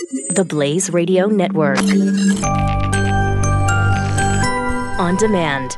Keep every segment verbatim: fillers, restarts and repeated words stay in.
The Blaze Radio Network. On demand.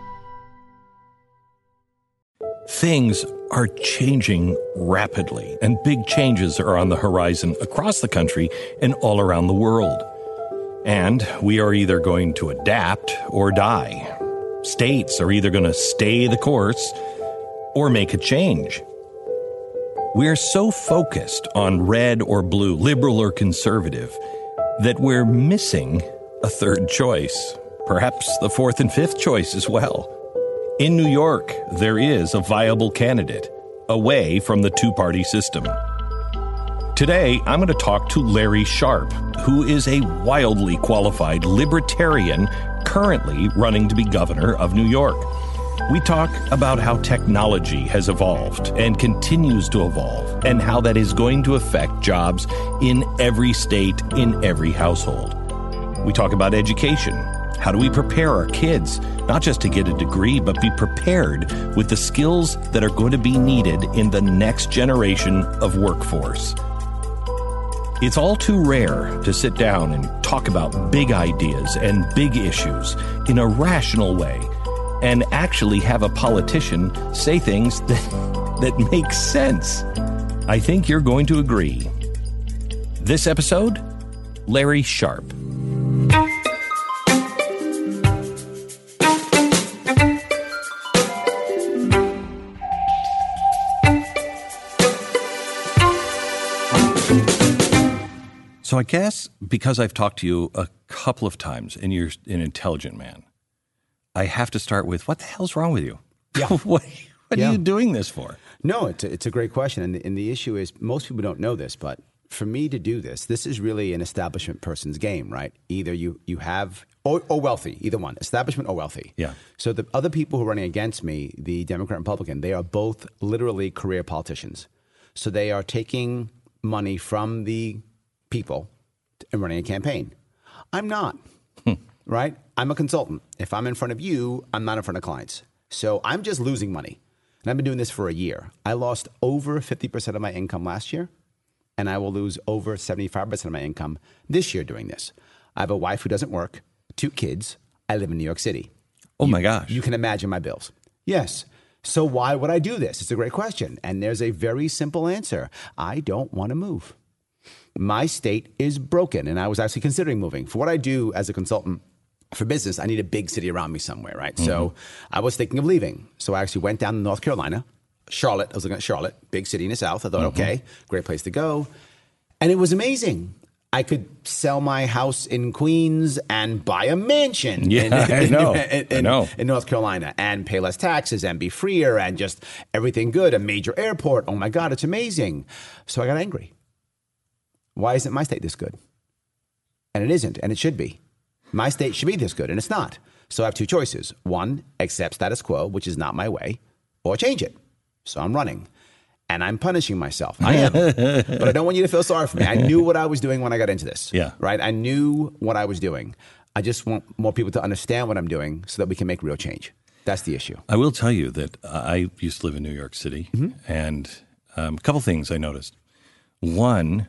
Things are changing rapidly, and big changes are on the horizon across the country and all around the world. And we are either going to adapt or die. States are either going to stay the course or make a change. We're so focused on red or blue, liberal or conservative, that we're missing a third choice, perhaps the fourth and fifth choice as well. In New York, there is a viable candidate away from the two-party system. Today, I'm going to talk to Larry Sharpe, who is a wildly qualified libertarian currently running to be governor of New York. We talk about how technology has evolved and continues to evolve, and how that is going to affect jobs in every state, in every household. We talk about education. How do we prepare our kids, not just to get a degree, but be prepared with the skills that are going to be needed in the next generation of workforce? It's all too rare to sit down and talk about big ideas and big issues in a rational way and actually have a politician say things that, that make sense. I think you're going to agree. This episode, Larry Sharpe. So I guess because I've talked to you a couple of times and you're an intelligent man, I have to start with, what the hell's wrong with you? Yeah. what what yeah. are you doing this for? No, it's a, it's a great question. And the, and the issue is, most people don't know this, but for me to do this, this is really an establishment person's game, right? Either you, you have, or, or wealthy, either one, establishment or wealthy. Yeah. So the other people who are running against me, the Democrat and Republican, they are both literally career politicians. So they are taking money from the people and running a campaign. I'm not, right? I'm a consultant. If I'm in front of you, I'm not in front of clients. So I'm just losing money. And I've been doing this for a year. I lost over fifty percent of my income last year, and I will lose over seventy-five percent of my income this year doing this. I have a wife who doesn't work, two kids. I live in New York City. Oh you, my gosh. You can imagine my bills. Yes. So why would I do this? It's a great question. And there's a very simple answer. I don't want to move. My state is broken, and I was actually considering moving. For what I do as a consultant for business, I need a big city around me somewhere, right? Mm-hmm. So I was thinking of leaving. So I actually went down to North Carolina, Charlotte. I was looking at Charlotte, big city in the South. I thought, mm-hmm. okay, great place to go. And it was amazing. I could sell my house in Queens and buy a mansion yeah, in, I know. in, in, I know. in North Carolina and pay less taxes and be freer and just everything good, a major airport. Oh my God, it's amazing. So I got angry. Why isn't my state this good? And it isn't, and it should be. My state should be this good, and it's not. So I have two choices. One, accept status quo, which is not my way, or change it. So I'm running, and I'm punishing myself. I am, but I don't want you to feel sorry for me. I knew what I was doing when I got into this. Yeah. Right? I knew what I was doing. I just want more people to understand what I'm doing so that we can make real change. That's the issue. I will tell you that I used to live in New York City, mm-hmm. and um, a couple things I noticed. One,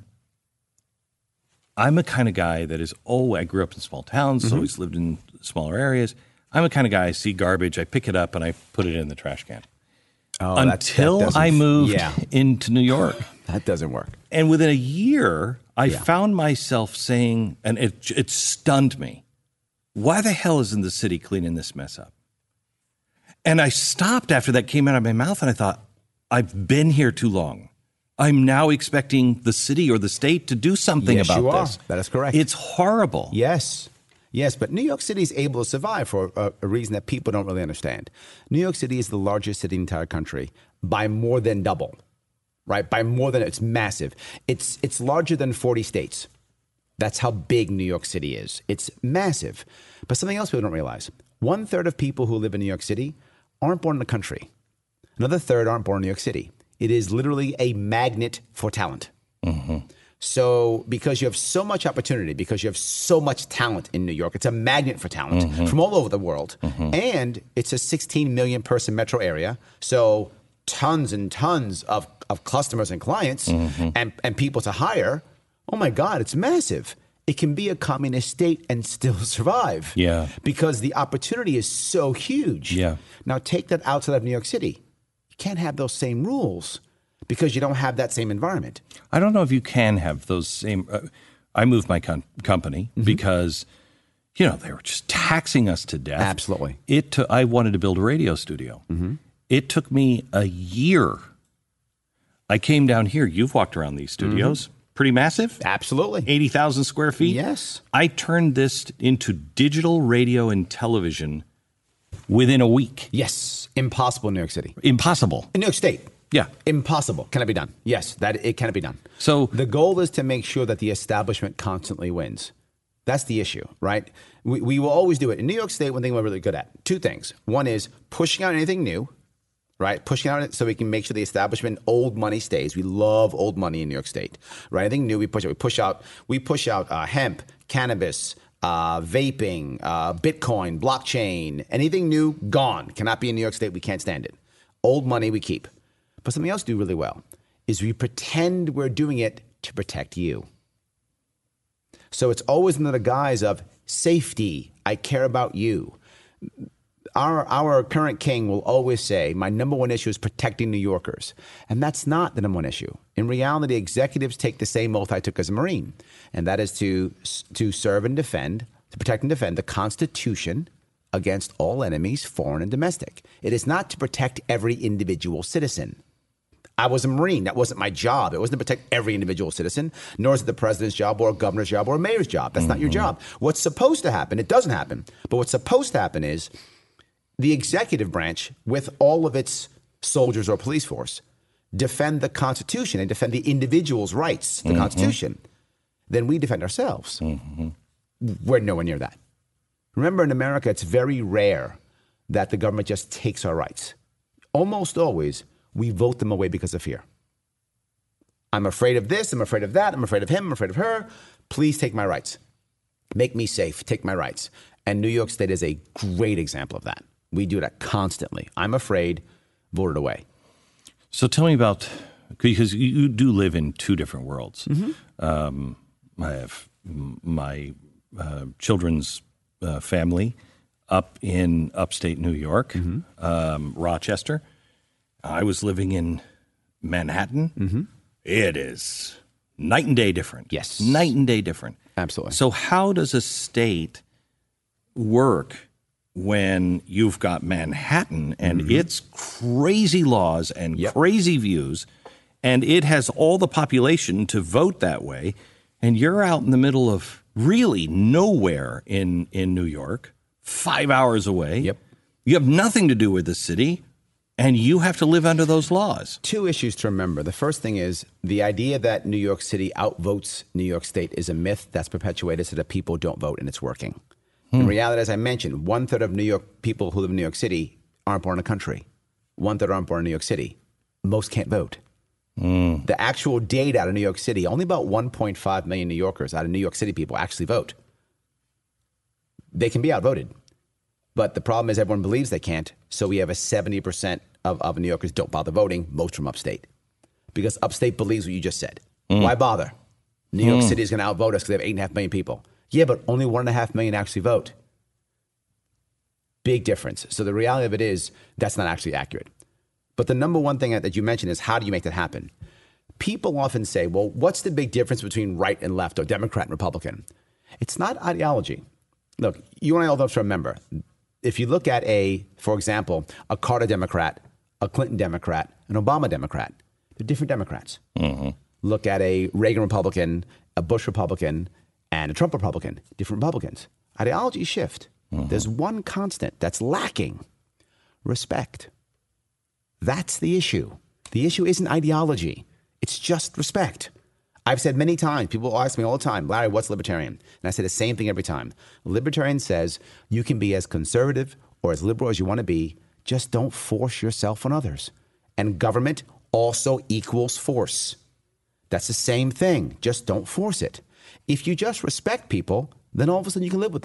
I'm a kind of guy that is, oh, I grew up in small towns, mm-hmm. always lived in smaller areas. I'm a kind of guy, I see garbage, I pick it up and I put it in the trash can. Oh, Until that, that I moved yeah. into New York. That doesn't work. And within a year, I yeah. found myself saying, and it, it stunned me, why the hell isn't the city cleaning this mess up? And I stopped after that came out of my mouth and I thought, I've been here too long. I'm now expecting the city or the state to do something yes, about you are. this. That is correct. It's horrible. Yes. Yes, but New York City is able to survive for a, a reason that people don't really understand. New York City is the largest city in the entire country by more than double, right? By more than, it's massive. It's it's larger than forty states. That's how big New York City is. It's massive. But something else people don't realize. One third of people who live in New York City aren't born in the country. Another third aren't born in New York City. It is literally a magnet for talent. Mm-hmm. So because you have so much opportunity, because you have so much talent in New York, it's a magnet for talent mm-hmm. from all over the world. Mm-hmm. And it's a sixteen million person metro area. So tons and tons of, of customers and clients mm-hmm. and, and people to hire. oh my God, it's massive. It can be a communist state and still survive. Yeah. Because the opportunity is so huge. Yeah. Now take that outside of New York City. You can't have those same rules because you don't have that same environment. I don't know if you can have those same. Uh, I moved my com- company mm-hmm. because, you know, they were just taxing us to death. Absolutely. It. T- I wanted to build a radio studio. Mm-hmm. It took me a year. I came down here. You've walked around these studios. Mm-hmm. Pretty massive. Absolutely. eighty thousand square feet. Yes. I turned this into digital radio and television within a week. Yes. Impossible in New York City. Impossible. In New York State. Yeah. Impossible. Can it be done? Yes, that it can be done. So the goal is to make sure that the establishment constantly wins. That's the issue, right? We, we will always do it. In New York State, one thing we're really good at, two things. One is pushing out anything new, right? Pushing out it so we can make sure the establishment old money stays. We love old money in New York State, right? Anything new, we push out. We push out, we push out uh, hemp, cannabis, uh, vaping, uh, Bitcoin, blockchain. Anything new, gone. Cannot be in New York State. We can't stand it. Old money, we keep. But something else we do really well is we pretend we're doing it to protect you. So it's always under the guise of safety. I care about you. Our our current king will always say, my number one issue is protecting New Yorkers. And that's not the number one issue. In reality, executives take the same oath I took as a Marine, and that is to, to serve and defend, to protect and defend the Constitution against all enemies, foreign and domestic. It is not to protect every individual citizen. I was a Marine. That wasn't my job. It wasn't to protect every individual citizen, nor is it the president's job or a governor's job or a mayor's job. That's mm-hmm. not your job. What's supposed to happen, it doesn't happen, but what's supposed to happen is the executive branch, with all of its soldiers or police force, defend the Constitution and defend the individual's rights, the mm-hmm. Constitution. Then we defend ourselves. Mm-hmm. We're nowhere near that. Remember, in America, it's very rare that the government just takes our rights. Almost always, we vote them away because of fear. I'm afraid of this, I'm afraid of that, I'm afraid of him, I'm afraid of her. Please take my rights. Make me safe, take my rights. And New York State is a great example of that. We do that constantly. I'm afraid, vote it away. So tell me about, because you do live in two different worlds. Mm-hmm. Um, I have my uh, children's uh, family up in upstate New York, mm-hmm. um, Rochester. I was living in Manhattan. Mm-hmm. It is night and day different. Yes. Night and day different. Absolutely. So how does a state work when you've got Manhattan and mm-hmm. its crazy laws and yep. crazy views, and it has all the population to vote that way, and you're out in the middle of really nowhere in, in New York, five hours away. Yep. You have nothing to do with the city. And you have to live under those laws. Two issues to remember. The first thing is the idea that New York City outvotes New York State is a myth that's perpetuated so that people don't vote, and it's working. Hmm. In reality, as I mentioned, one third of New York people who live in New York City aren't born in the country. One third aren't born in New York City. Most can't vote. Hmm. The actual data out of New York City, only about one point five million New Yorkers out of New York City people actually vote. They can be outvoted. But the problem is everyone believes they can't. So we have a seventy percent of, of New Yorkers don't bother voting, most from upstate. Because upstate believes what you just said. Mm. Why bother? New York mm. City is going to outvote us because they have eight and a half million people. Yeah, but only one and a half million actually vote. Big difference. So the reality of it is that's not actually accurate. But the number one thing that you mentioned is how do you make that happen? People often say, well, what's the big difference between right and left or Democrat and Republican? It's not ideology. Look, you and I all have to remember, if you look at a, for example, a Carter Democrat, a Clinton Democrat, an Obama Democrat, they're different Democrats. Mm-hmm. Look at a Reagan Republican, a Bush Republican, and a Trump Republican, different Republicans. Ideologies shift. Mm-hmm. There's one constant that's lacking: respect. That's the issue. The issue isn't ideology. It's just respect. I've said many times, people ask me all the time, Larry, what's libertarian? And I say the same thing every time. Libertarian says you can be as conservative or as liberal as you want to be, just don't force yourself on others. And government also equals force. That's the same thing. Just don't force it. If you just respect people, then all of a sudden you can live with them.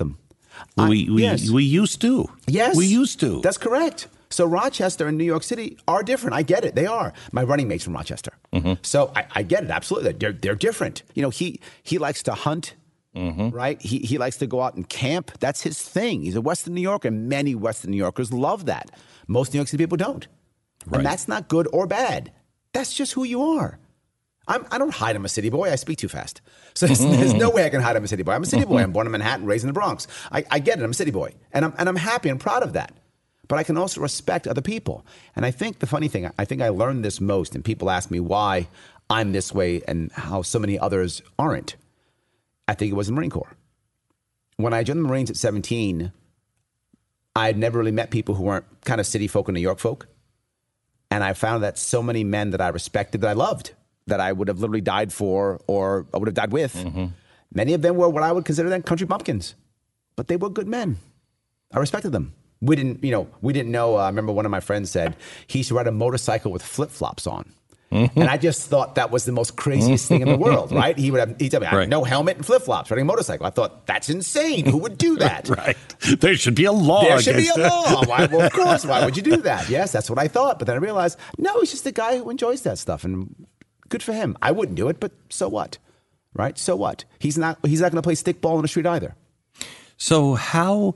We I, we yes. we used to. Yes. We used to. That's correct. So Rochester and New York City are different. I get it. They are. My running mate's from Rochester. Mm-hmm. So I, I get it. Absolutely. They're, they're different. You know, he he likes to hunt, mm-hmm. right? He, he likes to go out and camp. That's his thing. He's a Western New Yorker, and many Western New Yorkers love that. Most New York City people don't. Right. And that's not good or bad. That's just who you are. I'm, I don't hide I'm a city boy. I speak too fast. So there's, there's no way I can hide I'm a city boy. I'm a city boy. I'm born in Manhattan, raised in the Bronx. I, I get it. I'm a city boy. And I'm, and I'm happy and proud of that. But I can also respect other people. And I think the funny thing, I think I learned this most, and people ask me why I'm this way and how so many others aren't. I think it was the Marine Corps. When I joined the Marines at seventeen, I had never really met people who weren't kind of city folk and New York folk. And I found that so many men that I respected, that I loved, that I would have literally died for or I would have died with, mm-hmm. many of them were what I would consider then country bumpkins. But they were good men. I respected them. We didn't, you know, we didn't know. Uh, I remember one of my friends said he used to ride a motorcycle with flip-flops on. Mm-hmm. And I just thought that was the most craziest thing in the world, right? He would have, he'd tell me, I right. have no helmet and flip-flops riding a motorcycle. I thought, that's insane. Who would do that? Right. There should be a law. There should be a that. law. Why, well, of course. Why would you do that? Yes, that's what I thought. But then I realized, no, he's just a guy who enjoys that stuff. And good for him. I wouldn't do it, but so what? Right? So what? He's not, he's not going to play stickball in the street either. So how...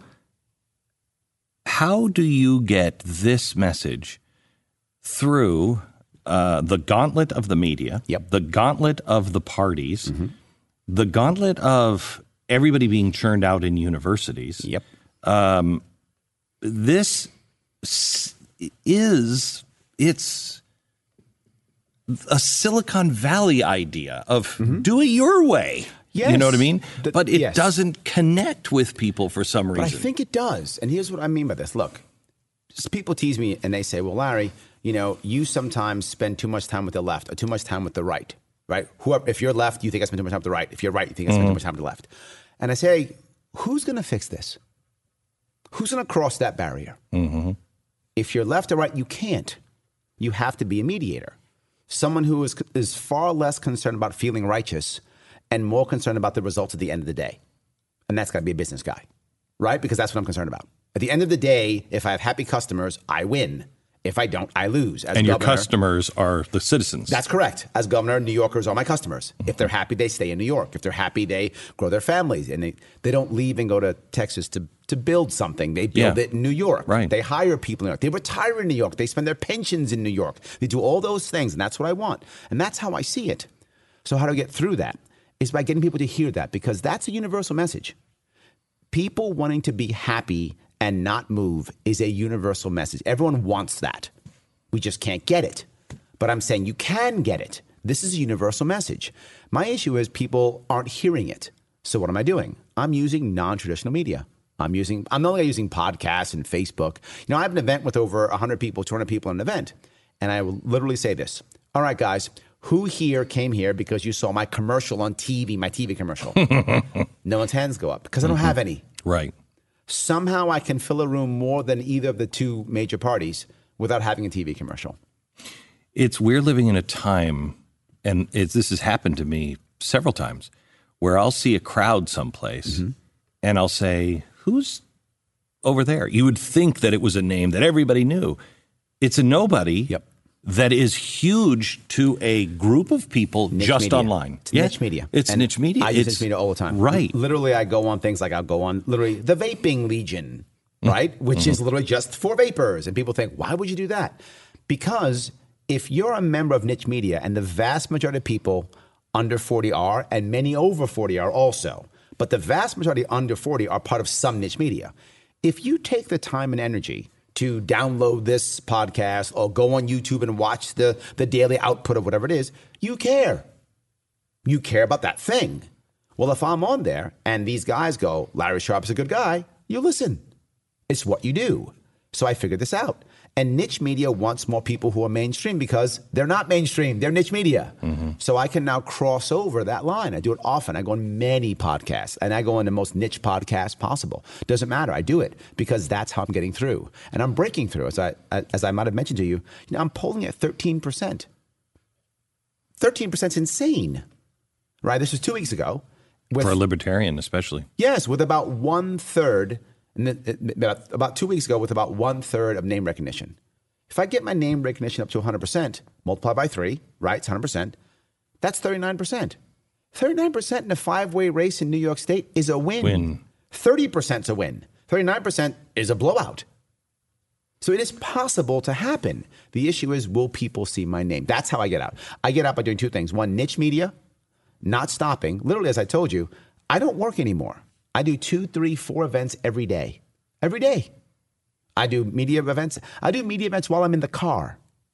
How do you get this message through uh, the gauntlet of the media, yep. the gauntlet of the parties, mm-hmm. the gauntlet of everybody being churned out in universities? Yep. Um, this is, it's a Silicon Valley idea of mm-hmm. do it your way. Yes. You know what I mean? The, but it yes. doesn't connect with people for some reason. But I think it does. And here's what I mean by this. Look, just people tease me and they say, well, Larry, you know, you sometimes spend too much time with the left or too much time with the right, right? Whoever, if you're left, you think I spend too much time with the right. If you're right, you think I spend mm-hmm. too much time with the left. And I say, who's going to fix this? Who's going to cross that barrier? Mm-hmm. If you're left or right, you can't. You have to be a mediator. Someone who is is far less concerned about feeling righteous and more concerned about the results at the end of the day. And that's got to be a business guy, right? Because that's what I'm concerned about. At the end of the day, if I have happy customers, I win. If I don't, I lose. As and governor, your customers are the citizens. That's correct. As governor, New Yorkers are my customers. If they're happy, they stay in New York. If they're happy, they grow their families. And they, they don't leave and go to Texas to, to build something. They build yeah. it in New York. Right. They hire people in New York. They retire in New York. They spend their pensions in New York. They do all those things, and that's what I want. And that's how I see it. So how do I get through that? Is by getting people to hear that, because that's a universal message. People wanting to be happy and not move is a universal message. Everyone wants that. We just can't get it. But I'm saying you can get it. This is a universal message. My issue is people aren't hearing it. So what am I doing? I'm using non-traditional media. I'm using, I'm not only using podcasts and Facebook. You know, I have an event with over one hundred people, two hundred people in an event. And I will literally say this. All right, guys. Who here came here because you saw my commercial on T V, my T V commercial? No one's hands go up because I don't have any. Right. Somehow I can fill a room more than either of the two major parties without having a T V commercial. It's we're living in a time, and it's, this has happened to me several times, where I'll see a crowd someplace mm-hmm. and I'll say, who's over there? You would think that it was a name that everybody knew. It's a nobody. Yep. That is huge to a group of people niche just media. online. It's yeah. niche media. It's and niche media. I use it's, niche media all the time. Right. Literally, I go on things like I'll go on literally the Vaping Legion, right? Mm-hmm. Which is literally just for vapors. And people think, why would you do that? Because if you're a member of niche media, and the vast majority of people under forty are, and many over forty are also, but the vast majority under forty are part of some niche media. If you take the time and energy to download this podcast or go on YouTube and watch the, the daily output of whatever it is, you care. You care about that thing. Well, if I'm on there and these guys go, Larry Sharp's a good guy, you listen. It's what you do. So I figured this out. And niche media wants more people who are mainstream because they're not mainstream. They're niche media. Mm-hmm. So I can now cross over that line. I do it often. I go on many podcasts, and I go on the most niche podcasts possible. Doesn't matter. I do it because that's how I'm getting through. And I'm breaking through. As I, as I might have mentioned to you, you know, I'm polling at thirteen percent. thirteen percent is insane, right? This was two weeks ago. With, For a libertarian, especially. Yes, with about one third, and about, about two weeks ago, with about one third of name recognition. If I get my name recognition up to one hundred percent, multiply by three, right? It's one hundred percent. That's thirty-nine percent. thirty-nine percent in a five-way race in New York State is a win. Win. thirty percent is a win. thirty-nine percent is a blowout. So it is possible to happen. The issue is, will people see my name? That's how I get out. I get out by doing two things. One, niche media, not stopping. Literally, as I told you, I don't work anymore. I do two, three, four events every day. Every day. I do media events. I do media events while I'm in the car.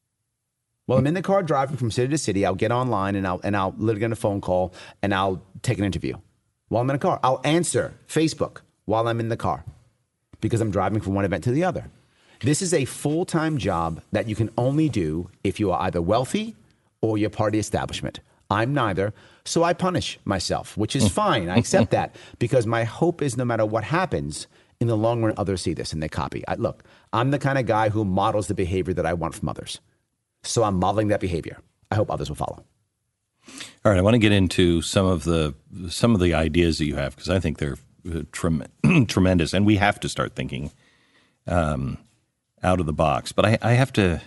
While I'm in the car driving from city to city, I'll get online and I'll and I'll literally get a phone call and I'll take an interview while I'm in the car. I'll answer Facebook while I'm in the car because I'm driving from one event to the other. This is a full-time job that you can only do if you are either wealthy or you're part of the establishment. I'm neither, so I punish myself, which is fine. I accept that because my hope is no matter what happens, in the long run, others see this and they copy. I, look, I'm the kind of guy who models the behavior that I want from others. So I'm modeling that behavior. I hope others will follow. All right, I want to get into some of the some of the ideas that you have because I think they're uh, trem- tremendous, and we have to start thinking um, out of the box. But I, I have to,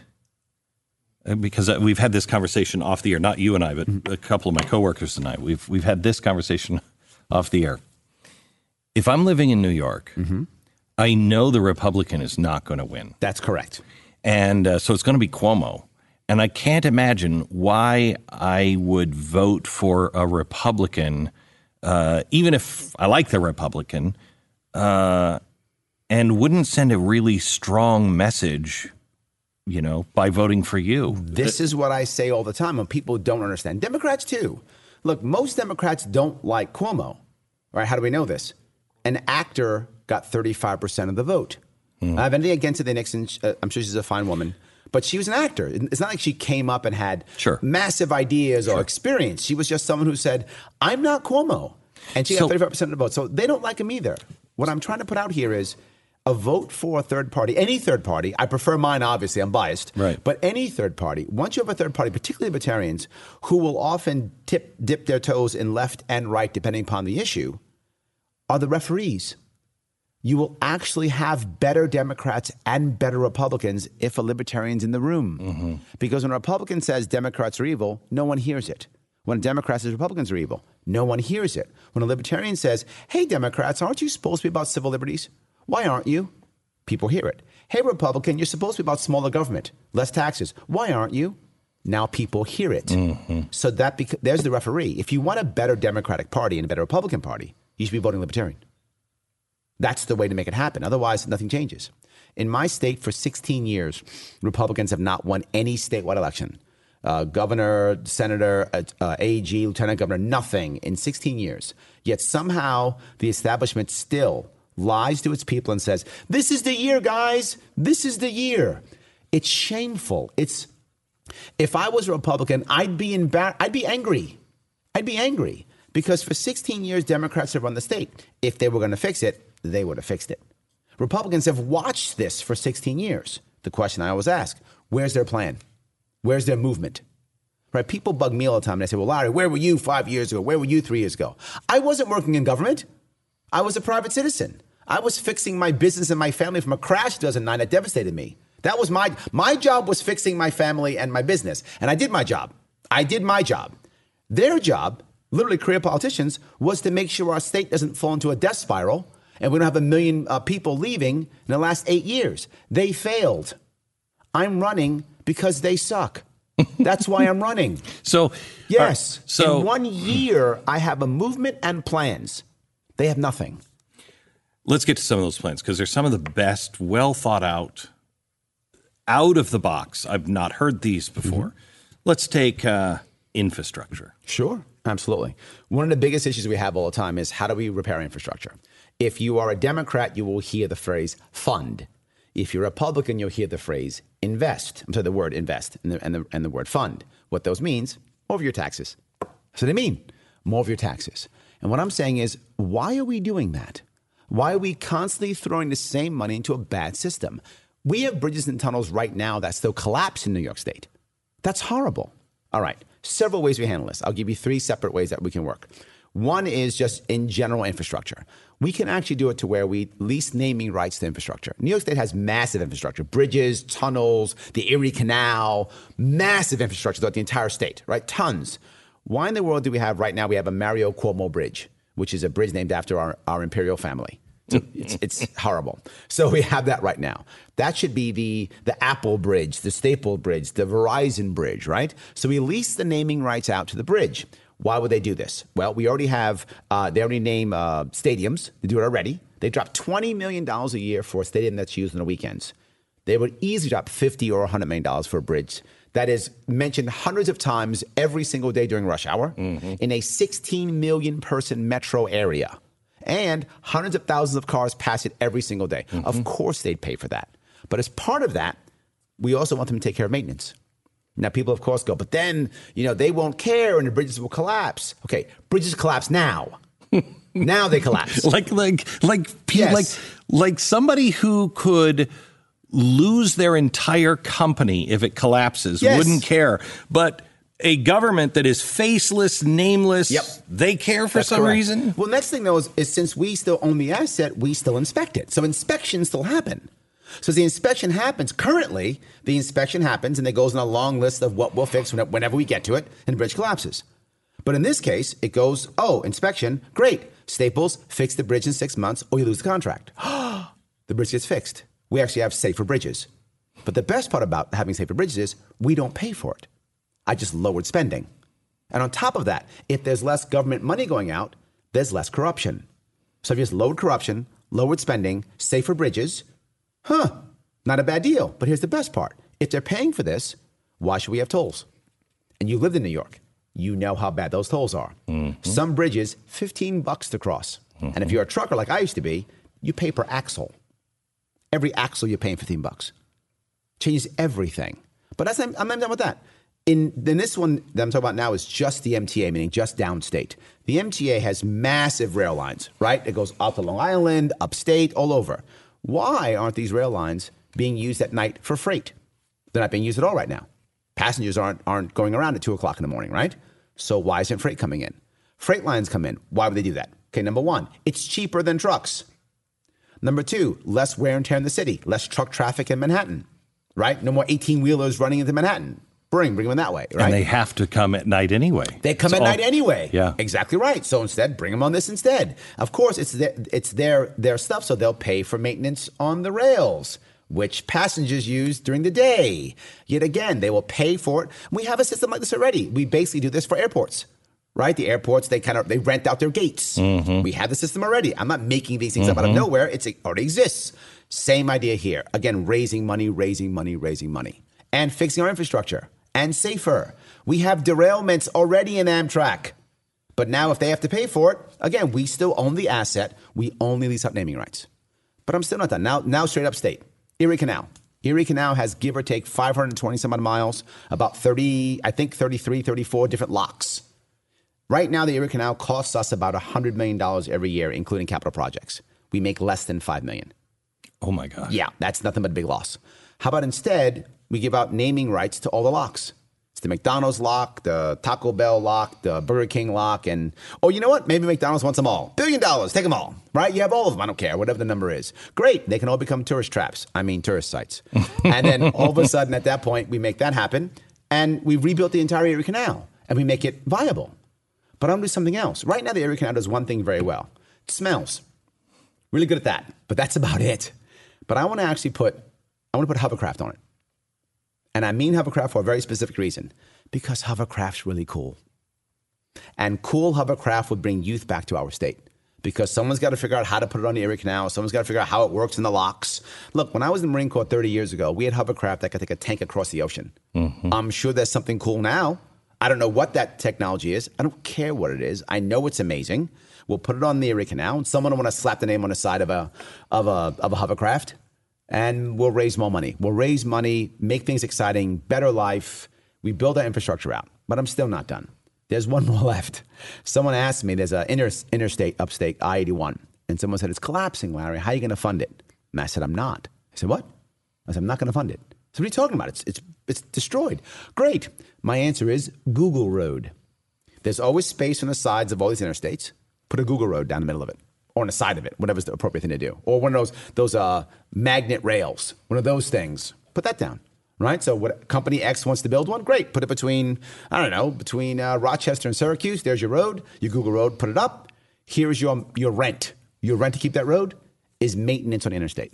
because we've had this conversation off the air. Not you and I, but a couple of my coworkers and I. We've we've had this conversation off the air. If I'm living in New York, mm-hmm. I know the Republican is not going to win. That's correct. And uh, so it's going to be Cuomo. And I can't imagine why I would vote for a Republican, uh, even if I like the Republican, uh, and wouldn't send a really strong message, you know, by voting for you. This is what I say all the time when people don't understand. Democrats, too. Look, most Democrats don't like Cuomo. Right? How do we know this? An actor got thirty-five percent of the vote. Mm. I have anything against Cynthia Nixon. Uh, I'm sure she's a fine woman. But she was an actor. It's not like she came up and had sure. massive ideas sure. or experience. She was just someone who said, I'm not Cuomo. And she got so, thirty-five percent of the vote. So they don't like him either. What I'm trying to put out here is a vote for a third party, any third party. I prefer mine, obviously. I'm biased. Right. But any third party, once you have a third party, particularly libertarians, who will often tip, dip their toes in left and right, depending upon the issue, are the referees. You will actually have better Democrats and better Republicans if a libertarian's in the room. Mm-hmm. Because when a Republican says Democrats are evil, no one hears it. When a Democrat says Republicans are evil, no one hears it. When a libertarian says, hey, Democrats, aren't you supposed to be about civil liberties? Why aren't you? People hear it. Hey, Republican, you're supposed to be about smaller government, less taxes. Why aren't you? Now people hear it. Mm-hmm. So that beca- there's the referee. If you want a better Democratic Party and a better Republican Party, you should be voting Libertarian. That's the way to make it happen. Otherwise, nothing changes. In my state, for sixteen years, Republicans have not won any statewide election. Uh, governor, senator, uh, uh, A G, lieutenant governor, nothing in sixteen years. Yet somehow the establishment still lies to its people and says, this is the year, guys. This is the year. It's shameful. It's if I was a Republican, I'd be embar- I'd be angry. I'd be angry because for sixteen years, Democrats have run the state. If they were going to fix it, they would have fixed it. Republicans have watched this for sixteen years. The question I always ask, where's their plan? Where's their movement? Right? People bug me all the time. And they say, well, Larry, where were you five years ago? Where were you three years ago? I wasn't working in government. I was a private citizen. I was fixing my business and my family from a crash in two thousand nine that devastated me. That was my, my job was fixing my family and my business. And I did my job. I did my job. Their job, literally career politicians, was to make sure our state doesn't fall into a death spiral and we don't have a million uh, people leaving in the last eight years. They failed. I'm running because they suck. That's why I'm running. So, yes. Uh, so in one year, I have a movement and plans. They have nothing. Let's get to some of those plans because they're some of the best, well thought out, out of the box. I've not heard these before. Mm-hmm. Let's take uh, infrastructure. Sure. Absolutely. One of the biggest issues we have all the time is how do we repair infrastructure? If you are a Democrat, you will hear the phrase fund. If you're a Republican, you'll hear the phrase invest. I'm sorry, the word invest and the, and the, and the word fund. What those means, more of your taxes. That's what they mean, more of your taxes. And what I'm saying is, why are we doing that? Why are we constantly throwing the same money into a bad system? We have bridges and tunnels right now that still collapse in New York State. That's horrible. All right, several ways we handle this. I'll give you three separate ways that we can work. One is just in general infrastructure. We can actually do it to where we lease naming rights to infrastructure. New York State has massive infrastructure, bridges, tunnels, the Erie Canal, massive infrastructure throughout the entire state, right? Tons. Why in the world do we have right now, we have a Mario Cuomo Bridge, which is a bridge named after our, our imperial family. It's, it's horrible. So we have that right now. That should be the, the Apple Bridge, the Staple Bridge, the Verizon Bridge, right? So we lease the naming rights out to the bridge. Why would they do this? Well, we already have, uh, they already name uh, stadiums. They do it already. They drop twenty million dollars a year for a stadium that's used on the weekends. They would easily drop fifty or one hundred million dollars for a bridge that is mentioned hundreds of times every single day during rush hour mm-hmm. in a sixteen million person metro area. And hundreds of thousands of cars pass it every single day. Mm-hmm. Of course they'd pay for that. But as part of that, we also want them to take care of maintenance. Now, people, of course, go, but then, you know, they won't care and the bridges will collapse. Okay, bridges collapse now. Now they collapse. like, like, like, Yes. like, like somebody who could lose their entire company if it collapses Yes. wouldn't care. But a government that is faceless, nameless, Yep. they care for That's some correct. reason. Well, next thing, though, is, is since we still own the asset, we still inspect it. So inspections still happen. So as the inspection happens, currently, the inspection happens and it goes on a long list of what we'll fix whenever we get to it and the bridge collapses. But in this case, it goes, oh, inspection, great. Staples, fix the bridge in six months or you lose the contract. The bridge gets fixed. We actually have safer bridges. But the best part about having safer bridges is we don't pay for it. I just lowered spending. And on top of that, if there's less government money going out, there's less corruption. So if you just lowered corruption, lowered spending, safer bridges, huh, not a bad deal. But here's the best part. If they're paying for this, why should we have tolls? And you lived in New York. You know how bad those tolls are. Mm-hmm. Some bridges, fifteen bucks to cross. Mm-hmm. And if you're a trucker like I used to be, you pay per axle. Every axle you're paying fifteen bucks. Changes everything. But that's, I'm, I'm done with that. In, in this one that I'm talking about now is just the M T A, meaning just downstate. The M T A has massive rail lines, right? It goes out to Long Island, upstate, all over. Why aren't these rail lines being used at night for freight? They're not being used at all right now. Passengers aren't aren't going around at two o'clock in the morning, right? So why isn't freight coming in? Freight lines come in. Why would they do that? Okay, number one, it's cheaper than trucks. Number two, less wear and tear in the city, less truck traffic in Manhattan, right? No more eighteen-wheelers running into Manhattan. Bring, bring them that way, right? And they have to come at night anyway. They come It's at all- night anyway. Yeah. Exactly right. So instead, bring them on this instead. Of course, it's their, it's their, their stuff, so they'll pay for maintenance on the rails, which passengers use during the day. Yet again, they will pay for it. We have a system like this already. We basically do this for airports, right? The airports, they kind of, they rent out their gates. Mm-hmm. We have the system already. I'm not making these things mm-hmm. up out of nowhere. It's, it already exists. Same idea here. Again, raising money, raising money, raising money, and fixing our infrastructure. And safer. We have derailments already in Amtrak. But now if they have to pay for it, again, we still own the asset. We only lease out naming rights. But I'm still not done. Now, now straight up state. Erie Canal. Erie Canal has, give or take, five hundred twenty some odd miles, about thirty, I think thirty-three, thirty-four different locks. Right now, the Erie Canal costs us about one hundred million dollars every year, including capital projects. We make less than five million dollars. Oh, my God. Yeah, that's nothing but a big loss. How about instead, we give out naming rights to all the locks? It's the McDonald's lock, the Taco Bell lock, the Burger King lock, and, oh, you know what? Maybe McDonald's wants them all. Billion dollars, take them all, right? You have all of them. I don't care, whatever the number is. Great. They can all become tourist traps. I mean, tourist sites. And then all of a sudden, at that point, we make that happen, and we rebuilt the entire Erie Canal, and we make it viable. But I'm going to do something else. Right now, the Erie Canal does one thing very well. It smells. Really good at that. But that's about it. But I want to actually put, I want to put hovercraft on it. And I mean hovercraft for a very specific reason, because hovercraft's really cool. And cool hovercraft would bring youth back to our state, because someone's got to figure out how to put it on the Erie Canal. Someone's got to figure out how it works in the locks. Look, when I was in the Marine Corps thirty years ago, we had hovercraft that could take a tank across the ocean. Mm-hmm. I'm sure there's something cool now. I don't know what that technology is. I don't care what it is. I know it's amazing. We'll put it on the Erie Canal, and someone will want to slap the name on the side of a of a of a hovercraft. And we'll raise more money. We'll raise money, make things exciting, better life. We build our infrastructure out. But I'm still not done. There's one more left. Someone asked me, there's an inter, interstate, upstate, I eighty-one. And someone said, it's collapsing, Larry. How are you going to fund it? And I said, I'm not. I said, what? I said, I'm not going to fund it. So what are you talking about? It's, it's, it's destroyed. Great. My answer is Google Road. There's always space on the sides of all these interstates. Put a Google road down the middle of it, or on the side of it, whatever's the appropriate thing to do. Or one of those those uh, magnet rails, one of those things. Put that down, right? So what company X wants to build one, great. Put it between, I don't know, between uh, Rochester and Syracuse. There's your road, your Google road, put it up. Here's your your rent. Your rent to keep that road is maintenance on the interstate.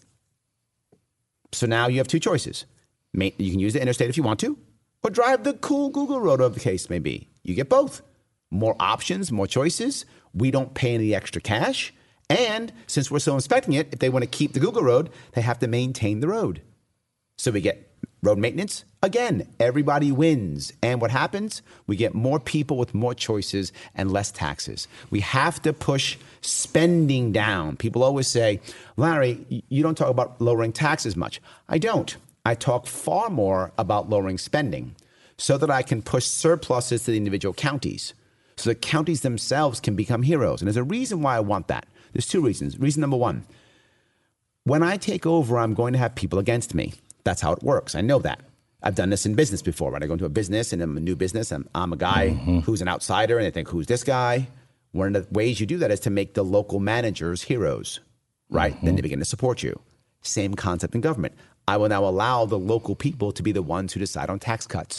So now you have two choices. You can use the interstate if you want to, or drive the cool Google road, whatever the case may be. You get both. More options, more choices. We don't pay any extra cash. And since we're still inspecting it, if they want to keep the Google road, they have to maintain the road. So we get road maintenance. Again, everybody wins. And what happens? We get more people with more choices and less taxes. We have to push spending down. People always say, Larry, you don't talk about lowering taxes much. I don't. I talk far more about lowering spending so that I can push surpluses to the individual counties, so the counties themselves can become heroes. And there's a reason why I want that. There's two reasons. Reason number one, when I take over, I'm going to have people against me. That's how it works. I know that. I've done this in business before, right? I go into a business and I'm a new business and I'm a guy mm-hmm. who's an outsider and they think, who's this guy? One of the ways you do that is to make the local managers heroes, right? Mm-hmm. Then they begin to support you. Same concept in government. I will now allow the local people to be the ones who decide on tax cuts.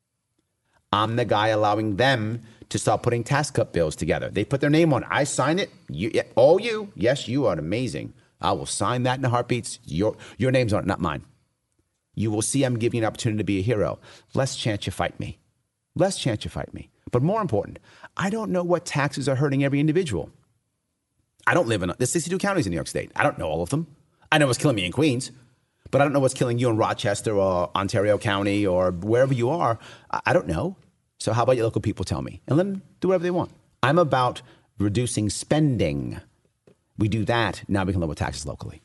I'm the guy allowing them to start putting tax cut bills together. They put their name on it. I sign it. You, yeah, all you. Yes, you are amazing. I will sign that in a heartbeat. Your, your name's on it, not mine. You will see I'm giving you an opportunity to be a hero. Less chance you fight me. Less chance you fight me. But more important, I don't know what taxes are hurting every individual. I don't live in, there's sixty-two counties in New York State. I don't know all of them. I know what's killing me in Queens, but I don't know what's killing you in Rochester or Ontario County or wherever you are. I don't know. So how about your local people tell me? And let them do whatever they want. I'm about reducing spending. We do that, now we can lower taxes locally.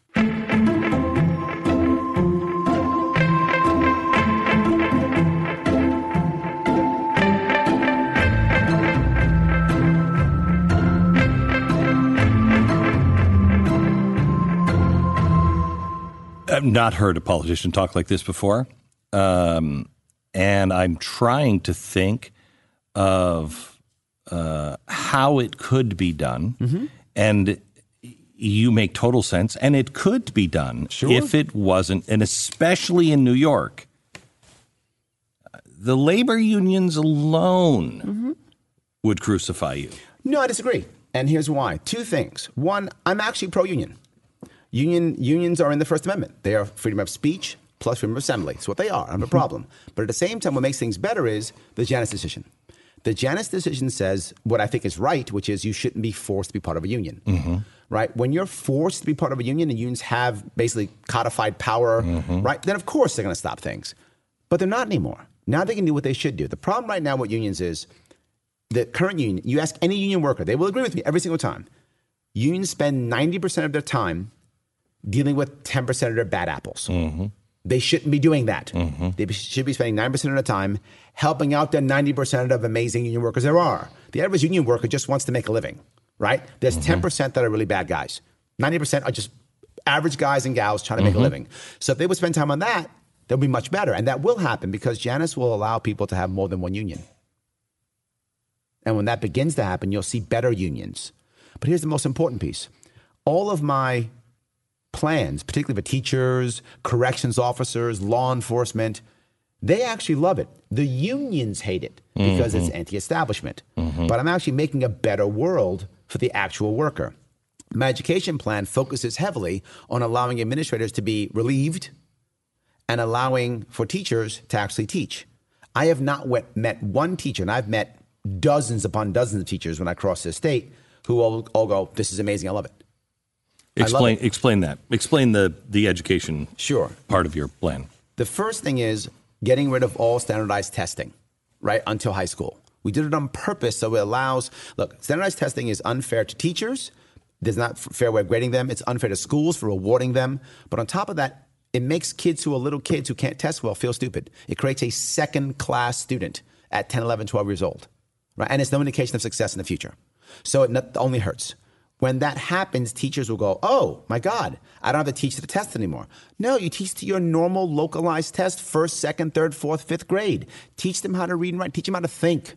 I've not heard a politician talk like this before. Um, and I'm trying to think of uh, how it could be done. Mm-hmm. And you make total sense. And it could be done sure. if it wasn't, and especially in New York, the labor unions alone mm-hmm. would crucify you. No, I disagree. And here's why. Two things. One, I'm actually pro-union. Union unions are in the First Amendment. They are freedom of speech plus freedom of assembly. It's what they are. I have a problem. But at the same time, what makes things better is the Janus decision. The Janus decision says what I think is right, which is you shouldn't be forced to be part of a union. Mm-hmm. Right? When you're forced to be part of a union and unions have basically codified power, mm-hmm. right? Then of course they're going to stop things. But they're not anymore. Now they can do what they should do. The problem right now with unions is the current union, you ask any union worker, they will agree with me every single time. Unions spend ninety percent of their time dealing with ten percent of their bad apples. Mm-hmm. They shouldn't be doing that. Mm-hmm. They should be spending nine percent of the time helping out the ninety percent of amazing union workers there are. The average union worker just wants to make a living, right? There's mm-hmm. ten percent that are really bad guys. ninety percent are just average guys and gals trying to mm-hmm. make a living. So if they would spend time on that, that would be much better. And that will happen because Janus will allow people to have more than one union. And when that begins to happen, you'll see better unions. But here's the most important piece. All of my plans, particularly for teachers, corrections officers, law enforcement, they actually love it. The unions hate it because mm-hmm. it's anti-establishment. Mm-hmm. But I'm actually making a better world for the actual worker. My education plan focuses heavily on allowing administrators to be relieved and allowing for teachers to actually teach. I have not met one teacher, and I've met dozens upon dozens of teachers when I cross the state, who all, all go, this is amazing, I love it. Explain explain that. Explain the, the education sure. part of your plan. The first thing is getting rid of all standardized testing, right, until high school. We did it on purpose so it allows, look, standardized testing is unfair to teachers. There's not a fair way of grading them. It's unfair to schools for rewarding them. But on top of that, it makes kids who are little kids who can't test well feel stupid. It creates a second-class student at ten, eleven, twelve years old, right? And it's no indication of success in the future. So it not, only hurts. When that happens, teachers will go, oh, my God, I don't have to teach to the test anymore. No, you teach to your normal localized test, first, second, third, fourth, fifth grade. Teach them how to read and write. Teach them how to think.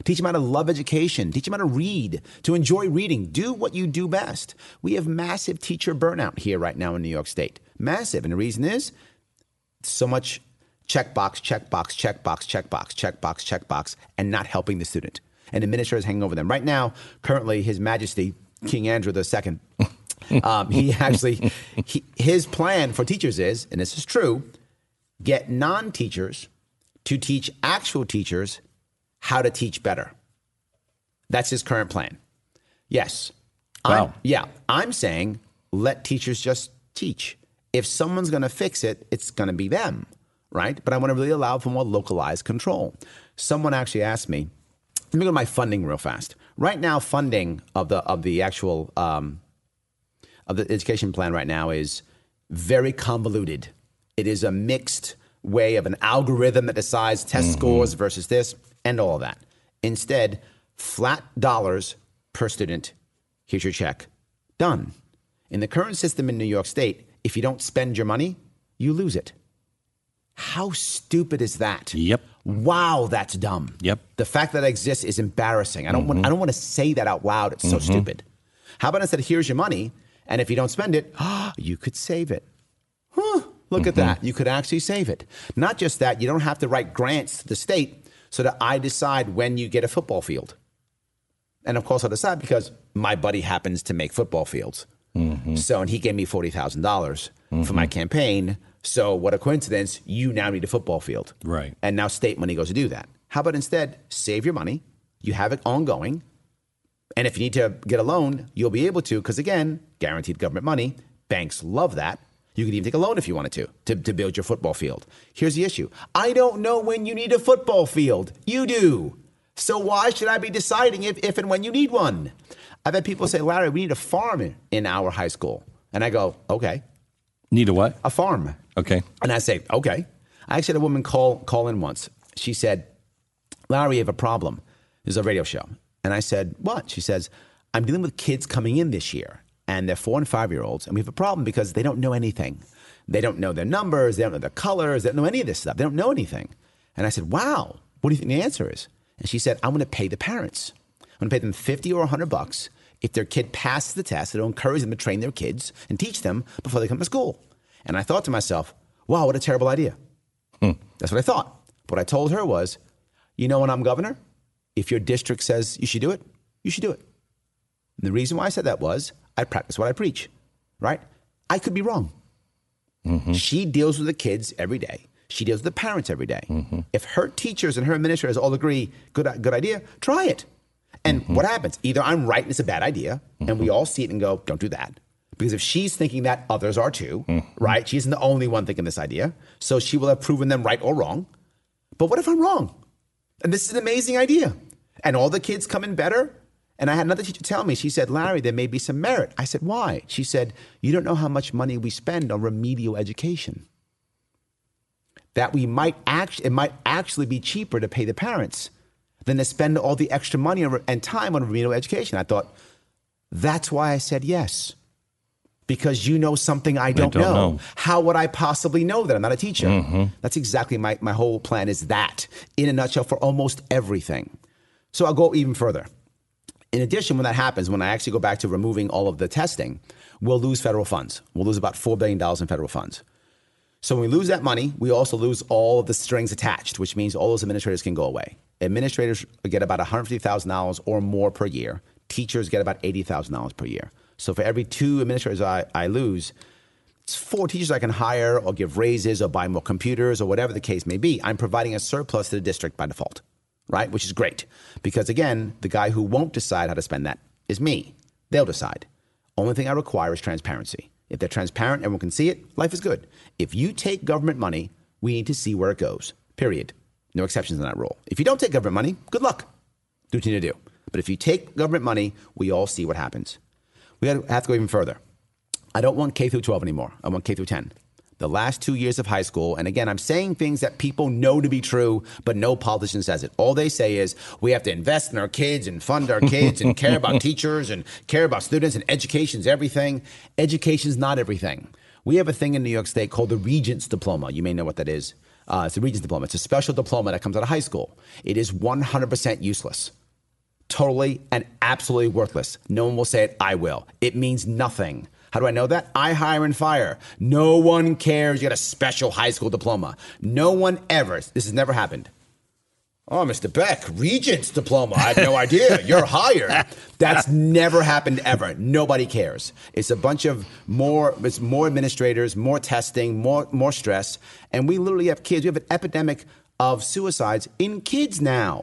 Teach them how to love education. Teach them how to read, to enjoy reading. Do what you do best. We have massive teacher burnout here right now in New York State. Massive. And the reason is so much checkbox, checkbox, checkbox, checkbox, checkbox, checkbox, and not helping the student. And administrators hanging over them. Right now, currently, His Majesty, King Andrew the Second, um, he actually, he, his plan for teachers is, and this is true, get non-teachers to teach actual teachers how to teach better. That's his current plan. Yes. Wow. I'm, yeah. I'm saying let teachers just teach. If someone's going to fix it, it's going to be them, right? But I want to really allow for more localized control. Someone actually asked me, let me go to my funding real fast. Right now, funding of the of the actual um, of the education plan right now is very convoluted. It is a mixed way of an algorithm that decides test mm-hmm. scores versus this and all of that. Instead, flat dollars per student. Here's your check. Done. In the current system in New York State, if you don't spend your money, you lose it. How stupid is that? Yep. Wow, that's dumb. Yep. The fact that it exists is embarrassing. I don't mm-hmm. want I don't want to say that out loud. It's so mm-hmm. stupid. How about instead, here's your money, and if you don't spend it, you could save it. Huh, look mm-hmm. at that. You could actually save it. Not just that, you don't have to write grants to the state so that I decide when you get a football field. And of course, I decide because my buddy happens to make football fields. Mm-hmm. So, and he gave me forty thousand dollars mm-hmm. for my campaign. So what a coincidence, you now need a football field. Right. And now state money goes to do that. How about instead, save your money, you have it ongoing, and if you need to get a loan, you'll be able to, because again, guaranteed government money, banks love that. You could even take a loan if you wanted to, to, to build your football field. Here's the issue. I don't know when you need a football field. You do. So why should I be deciding if, if and when you need one? I've had people say, Larry, we need a farm in our high school. And I go, okay. Need a what? A farm. Okay. And I say, okay. I actually had a woman call call in once. She said, Larry, you have a problem. There's a radio show. And I said, what? She says, I'm dealing with kids coming in this year, and they're four and five-year-olds, and we have a problem because they don't know anything. They don't know their numbers. They don't know their colors. They don't know any of this stuff. They don't know anything. And I said, wow, what do you think the answer is? And she said, I'm going to pay the parents. I'm going to pay them fifty or one hundred bucks. If their kid passes the test, it'll encourage them to train their kids and teach them before they come to school. And I thought to myself, wow, what a terrible idea. Hmm. That's what I thought. What I told her was, you know, when I'm governor, if your district says you should do it, you should do it. And the reason why I said that was I practice what I preach, right? I could be wrong. Mm-hmm. She deals with the kids every day. She deals with the parents every day. Mm-hmm. If her teachers and her administrators all agree, good, good idea, try it. And mm-hmm. what happens? Either I'm right and it's a bad idea, mm-hmm. and we all see it and go, don't do that. Because if she's thinking that, others are too, mm-hmm. right? She isn't the only one thinking this idea. So she will have proven them right or wrong. But what if I'm wrong? And this is an amazing idea. And all the kids come in better. And I had another teacher tell me, she said, Larry, there may be some merit. I said, why? She said, you don't know how much money we spend on remedial education. That we might actually, it might actually be cheaper to pay the parents than to spend all the extra money and time on remedial education. I thought, that's why I said yes. Because you know something I don't, I don't know. know. How would I possibly know that? I'm not a teacher. Mm-hmm. That's exactly my, my whole plan is that, in a nutshell, for almost everything. So I'll go even further. In addition, when that happens, when I actually go back to removing all of the testing, we'll lose federal funds. We'll lose about four billion dollars in federal funds. So when we lose that money, we also lose all of the strings attached, which means all those administrators can go away. Administrators get about one hundred fifty thousand dollars or more per year. Teachers get about eighty thousand dollars per year. So for every two administrators I, I lose, it's four teachers I can hire or give raises or buy more computers or whatever the case may be. I'm providing a surplus to the district by default, right? Which is great. Because again, the guy who won't decide how to spend that is me. They'll decide. Only thing I require is transparency. If they're transparent, everyone can see it, life is good. If you take government money, we need to see where it goes, period. No exceptions in that rule. If you don't take government money, good luck. Do what you need to do. But if you take government money, we all see what happens. We have to go even further. I don't want K through twelve anymore. I want K through ten. The last two years of high school, and again, I'm saying things that people know to be true, but no politician says it. All they say is, we have to invest in our kids and fund our kids and care about teachers and care about students, and education's everything. Education's not everything. We have a thing in New York State called the Regents Diploma. You may know what that is. Uh, it's a Regents Diploma. It's a special diploma that comes out of high school. It is one hundred percent useless. totally and absolutely worthless. No one will say it. I will. It means nothing. How do I know that? I hire and fire. No one cares. You got a special high school diploma. No one ever. This has never happened. Oh, Mister Beck, Regents diploma. I had no idea. You're hired. That's never happened ever. Nobody cares. It's a bunch of more, it's more administrators, more testing, more, more stress. And we literally have kids. We have an epidemic of suicides in kids now.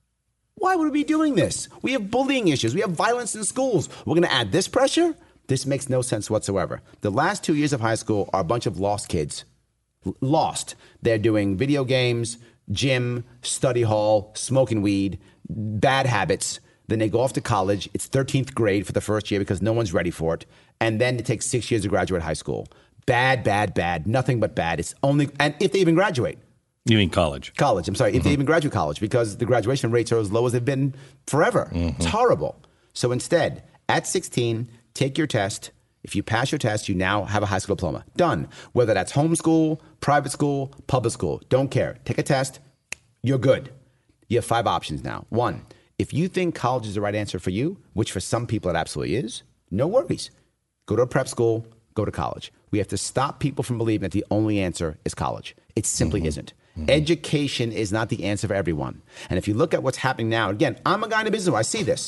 Why would we be doing this? We have bullying issues. We have violence in schools. We're going to add this pressure? This makes no sense whatsoever. The last two years of high school are a bunch of lost kids. L- lost. They're doing video games, gym, study hall, smoking weed, bad habits. Then they go off to college. It's thirteenth grade for the first year because no one's ready for it. And then it takes six years to graduate high school. Bad, bad, bad. Nothing but bad. It's only, and if they even graduate. You mean college? College. I'm sorry. Mm-hmm. If they even graduate college, because the graduation rates are as low as they've been forever. Mm-hmm. It's horrible. So instead, at sixteen, take your test. If you pass your test, you now have a high school diploma. Done. Whether that's homeschool, private school, public school. Don't care. Take a test. You're good. You have five options now. One, if you think college is the right answer for you, which for some people it absolutely is, no worries. Go to a prep school, go to college. We have to stop people from believing that the only answer is college. It simply mm-hmm. isn't. Mm-hmm. Education is not the answer for everyone. And if you look at what's happening now, again, I'm a guy in the business, I see this.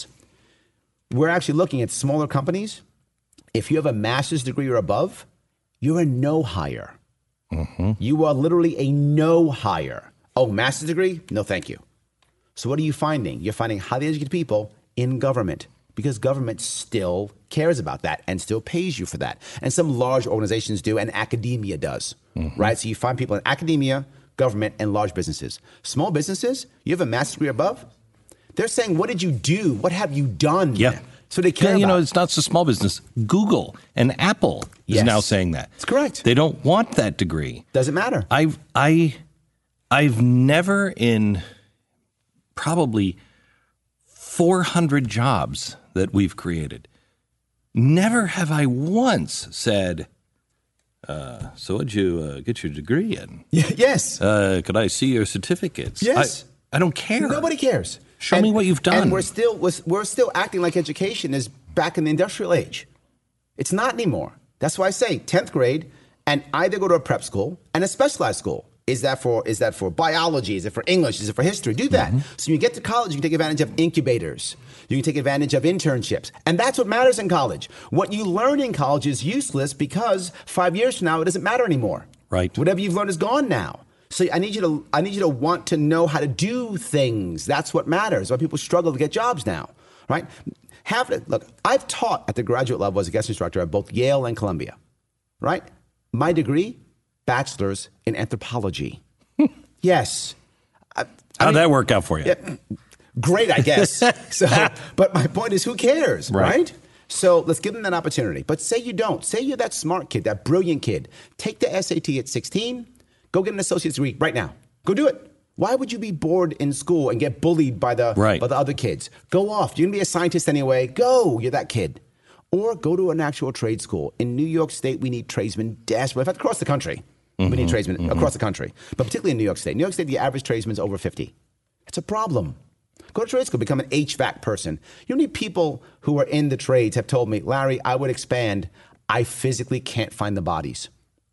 We're actually looking at smaller companies. If you have a master's degree or above, you're a no hire. Mm-hmm. You are literally a no hire. Oh, master's degree? No, thank you. So what are you finding? You're finding highly educated people in government because government still cares about that and still pays you for that. And some large organizations do, and academia does, mm-hmm. right? So you find people in academia, government, and large businesses. Small businesses, you have a master's degree above, they're saying, what did you do? What have you done? Yeah. So they care yeah, you about. know, it's not so small business. Google and Apple yes. is now saying that. That's correct. They don't want that degree. Doesn't matter. I've, I, I've never in probably four hundred jobs that we've created, never have I once said, uh, so what'd you uh, get your degree in? Yes. Uh, could I see your certificates? Yes. I, I don't care. Nobody cares. Show and, me what you've done. And we're still we're still acting like education is back in the industrial age. It's not anymore. That's why I say tenth grade and either go to a prep school and a specialized school. Is that for is that for biology? Is it for English? Is it for history? Do that. Mm-hmm. So when you get to college, you can take advantage of incubators. You can take advantage of internships. And that's what matters in college. What you learn in college is useless because five years from now, it doesn't matter anymore. Right. Whatever you've learned is gone now. So I need you to I need you to want to know how to do things. That's what matters. Why people struggle to get jobs now, right? Have to, look, I've taught at the graduate level as a guest instructor at both Yale and Columbia, right? My degree, bachelor's in anthropology. Yes. I, I How'd mean, that work out for you? Yeah, great, I guess. so, but my point is, who cares, right. right? So let's give them that opportunity. But say you don't. Say you're that smart kid, that brilliant kid. Take the S A T at sixteen. Go get an associate's degree right now. Go do it. Why would you be bored in school and get bullied by the right. by the other kids? Go off. You're going to be a scientist anyway. Go. You're that kid. Or go to an actual trade school. In New York State, we need tradesmen desperately. In fact, across the country, mm-hmm. we need tradesmen mm-hmm. across the country. But particularly in New York State. New York State, the average tradesman is over fifty. It's a problem. Go to trade school. Become an H V A C person. You know how many people who are in the trades have told me, Larry, I would expand. I physically can't find the bodies.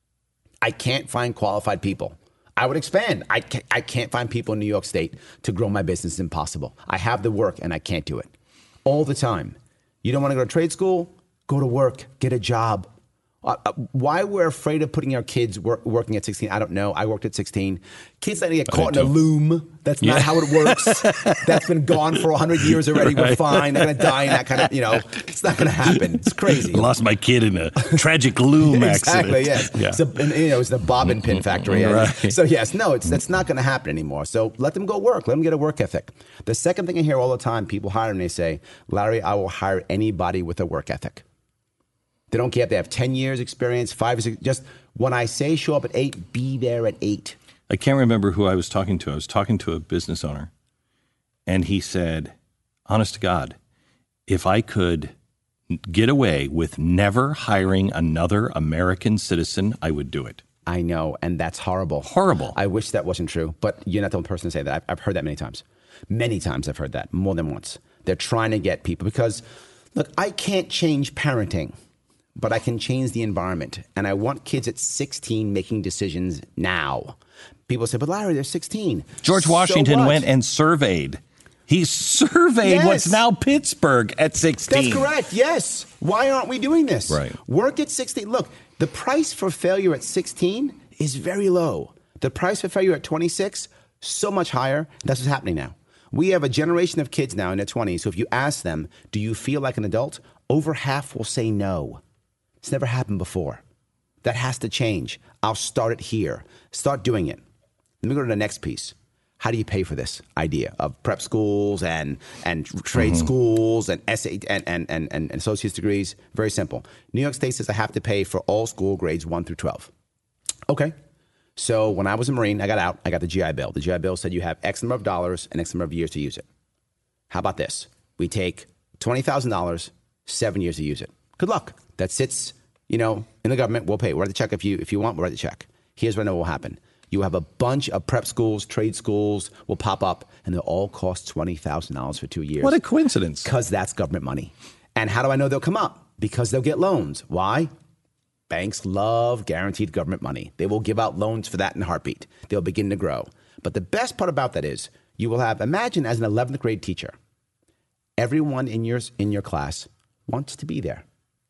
I can't find qualified people. I would expand. I can't, I can't find people in New York State to grow my business. It's impossible. I have the work and I can't do it. All the time. You don't want to go to trade school? Go to work. Get a job. Uh, why we're afraid of putting our kids work, working at sixteen, I don't know. I worked at sixteen. Kids that get caught in a loom. That's not yeah. how it works. That's been gone for one hundred years already. We're fine. They're going to die in that kind of, you know, it's not going to happen. It's crazy. I lost my kid in a tragic loom exactly, accident. Yes. Yeah. So, and, you know, it's the bobbin pin factory. Right. So, yes, no, it's that's not going to happen anymore. So let them go work. Let them get a work ethic. The second thing I hear all the time, people hire and they say, Larry, I will hire anybody with a work ethic. They don't care if they have ten years experience, five, six, just when I say show up at eight, be there at eight. I can't remember who I was talking to. I was talking to a business owner, and he said, honest to God, if I could get away with never hiring another American citizen, I would do it. I know, and that's horrible. Horrible. I wish that wasn't true, but you're not the only person to say that. I've, I've heard that many times. Many times I've heard that, more than once. They're trying to get people because, look, I can't change parenting, but I can change the environment. And I want kids at sixteen making decisions now. People say, but Larry, they're sixteen. George So Washington what? went and surveyed. He surveyed Yes. what's now Pittsburgh at sixteen. That's correct. Yes. Why aren't we doing this? Right. Work at sixteen. Look, the price for failure at sixteen is very low. The price for failure at twenty-six, so much higher. That's what's happening now. We have a generation of kids now in their twenties. So if you ask them, do you feel like an adult? Over half will say no. It's never happened before. That has to change. I'll start it here. Start doing it. Let me go to the next piece. How do you pay for this idea of prep schools and and trade Mm-hmm. schools and S A and, and, and, and associate's degrees? Very simple. New York State says I have to pay for all school grades one through twelve. Okay. So when I was a Marine, I got out, I got the G I Bill. The G I Bill said you have X number of dollars and X number of years to use it. How about this? We take twenty thousand dollars, seven years to use it. Good luck. That sits, you know, in the government. We'll pay. We'll write the check if you if you want. We'll write the check. Here's what I know will happen. You have a bunch of prep schools, trade schools will pop up, and they'll all cost twenty thousand dollars for two years. What a coincidence. Because that's government money. And how do I know they'll come up? Because they'll get loans. Why? Banks love guaranteed government money. They will give out loans for that in a heartbeat. They'll begin to grow. But the best part about that is you will have, imagine as an eleventh grade teacher, everyone in your, in your class wants to be there.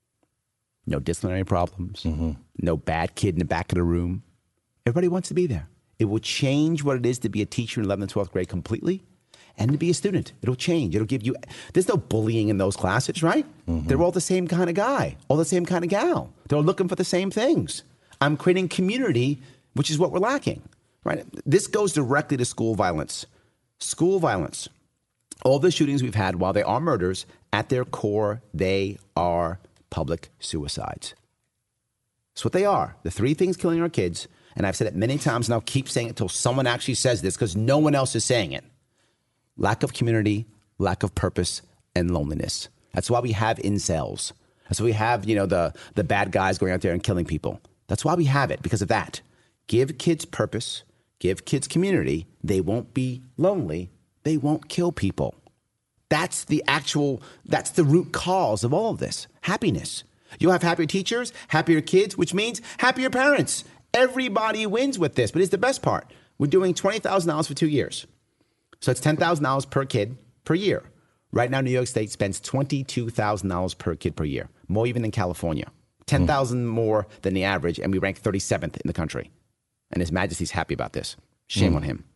No disciplinary problems, mm-hmm. no bad kid in the back of the room. Everybody wants to be there. It will change what it is to be a teacher in eleventh and twelfth grade completely and to be a student. It'll change. It'll give you, there's no bullying in those classes, right? Mm-hmm. They're all the same kind of guy, all the same kind of gal. They're looking for the same things. I'm creating community, which is what we're lacking, right? This goes directly to school violence. School violence. All the shootings we've had, while they are murders, at their core, they are public suicides. That's what they are. The three things killing our kids, and I've said it many times, and I'll keep saying it until someone actually says this, because no one else is saying it. Lack of community, lack of purpose, and loneliness. That's why we have incels. That's why we have, you know, the, the bad guys going out there and killing people. That's why we have it, because of that. Give kids purpose, give kids community. They won't be lonely. They won't kill people. That's the actual, that's the root cause of all of this. Happiness. You'll have happier teachers, happier kids, which means happier parents. Everybody wins with this. But it's the best part. We're doing twenty thousand dollars for two years. So it's ten thousand dollars per kid per year. Right now, New York State spends twenty-two thousand dollars per kid per year, more even than California. ten thousand dollars mm. more than the average, and we rank thirty-seventh in the country. And His Majesty's happy about this. Shame mm. on him.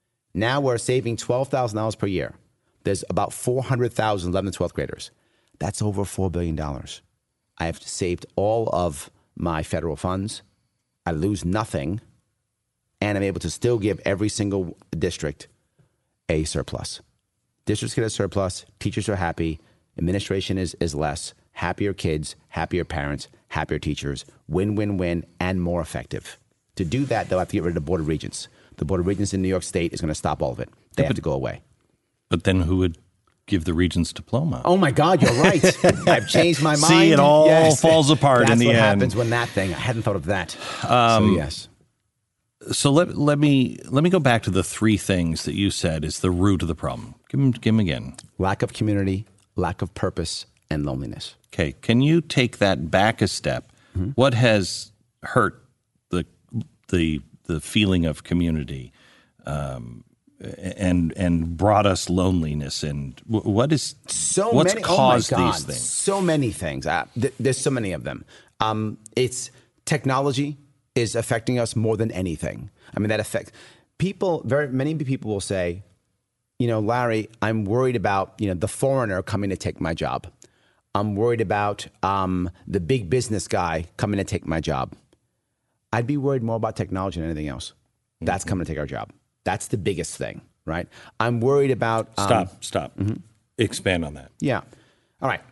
Now we're saving twelve thousand dollars per year. There's about four hundred thousand eleventh and twelfth graders. That's over four billion dollars. I have saved all of my federal funds. I lose nothing, and I'm able to still give every single district a surplus. Districts get a surplus, teachers are happy, administration is, is less, happier kids, happier parents, happier teachers, win, win, win, and more effective. To do that, they'll have to get rid of the Board of Regents. The Board of Regents in New York State is going to stop all of it. They yeah, have but, to go away. But then who would give the Regents diploma? Oh my God, you're right. I've changed my mind. See, it all yes. falls apart That's in the what end. happens when that thing, I hadn't thought of that. Um, so yes. So let let me let me go back to the three things that you said is the root of the problem. Give them, give them again. Lack of community, lack of purpose, and loneliness. Okay, can you take that back a step? Mm-hmm. What has hurt the the the feeling of community, um, and and brought us loneliness? And what is so what's many, caused oh my God, these things? So many things. Uh, th- there's so many of them. Um, it's technology is affecting us more than anything. I mean, that affects people. Very many people will say, you know, Larry, I'm worried about, you know, the foreigner coming to take my job. I'm worried about um, the big business guy coming to take my job. I'd be worried more about technology than anything else. Mm-hmm. That's coming to take our job. That's the biggest thing, right? I'm worried about... Um, stop, stop. Mm-hmm. Expand on that. Yeah. All right.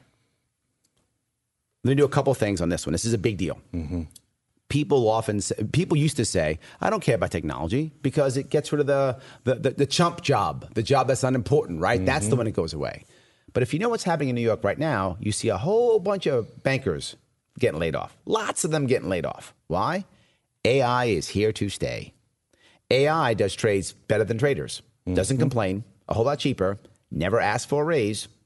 Let me do a couple things on this one. This is a big deal. Mm-hmm. People often say, people used to say, I don't care about technology because it gets rid of the the, the, the chump job, the job that's unimportant, right? Mm-hmm. That's the one that goes away. But if you know what's happening in New York right now, you see a whole bunch of bankers getting laid off. Lots of them getting laid off. Why? A I is here to stay. A I does trades better than traders. Mm-hmm. Doesn't complain. A whole lot cheaper. Never asks for a raise.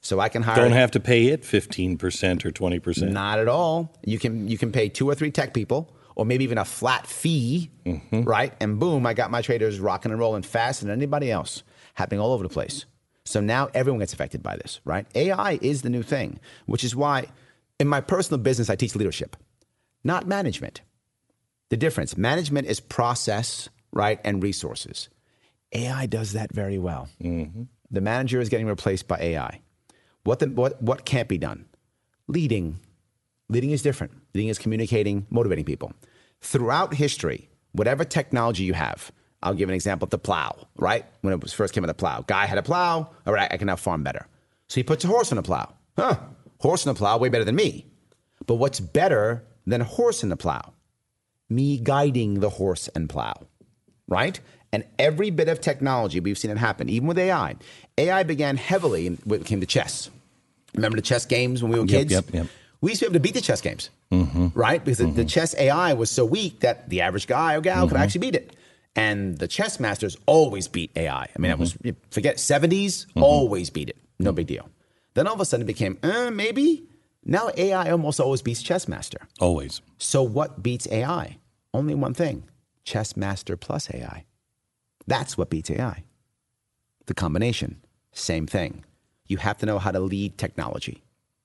So I can hire. Don't have to pay it fifteen percent or twenty percent. Not at all. You can you can pay two or three tech people, or maybe even a flat fee, mm-hmm. right? And boom, I got my traders rocking and rolling faster than anybody else, happening all over the place. So now everyone gets affected by this, right? A I is the new thing, which is why in my personal business, I teach leadership, not management. The difference, management is process, right, and resources. A I does that very well. Mm-hmm. The manager is getting replaced by A I. What, the, what, what can't be done? Leading. Leading is different. Leading is communicating, motivating people. Throughout history, whatever technology you have, I'll give an example, the plow, right? When it was first came out, the plow. Guy had a plow, all right, I can now farm better. So he puts a horse on a plow. Huh, horse on a plow, way better than me. But what's better than a horse in the plow? Me guiding the horse and plow, right? And every bit of technology, we've seen it happen, even with A I. A I began heavily when it came to chess. Remember the chess games when we were kids? Yep, yep, yep. We used to be able to beat the chess games, mm-hmm. right? Because mm-hmm. the, the chess A I was so weak that the average guy or gal mm-hmm. could actually beat it. And the chess masters always beat A I. I mean, mm-hmm. it was, forget seventies, mm-hmm. always beat it. No big deal. Then all of a sudden it became, uh, maybe? Now A I almost always beats chess master. Always. So what beats A I? Only one thing, chess master plus A I. That's what beats A I. The combination, same thing. You have to know how to lead technology.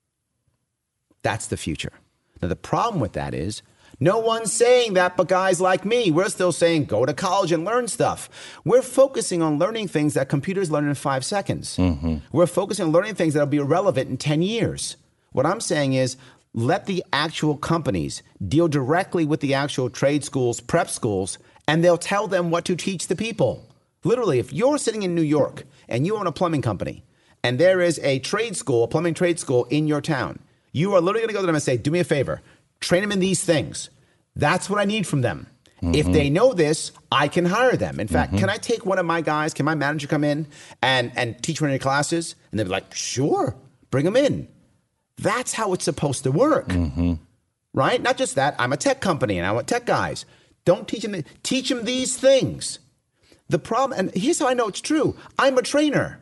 That's the future. Now, the problem with that is no one's saying that, but guys like me, we're still saying go to college and learn stuff. We're focusing on learning things that computers learn in five seconds. Mm-hmm. We're focusing on learning things that will be irrelevant in ten years. What I'm saying is let the actual companies deal directly with the actual trade schools, prep schools, and they'll tell them what to teach the people. Literally, if you're sitting in New York and you own a plumbing company and there is a trade school, a plumbing trade school in your town, you are literally going to go to them and say, do me a favor, train them in these things. That's what I need from them. Mm-hmm. If they know this, I can hire them. In fact, mm-hmm. can I take one of my guys, can my manager come in and, and teach one of your classes? And they'll be like, sure, bring them in. That's how it's supposed to work, mm-hmm. right? Not just that, I'm a tech company and I want tech guys. Don't teach them, teach them these things. The problem, and here's how I know it's true. I'm a trainer.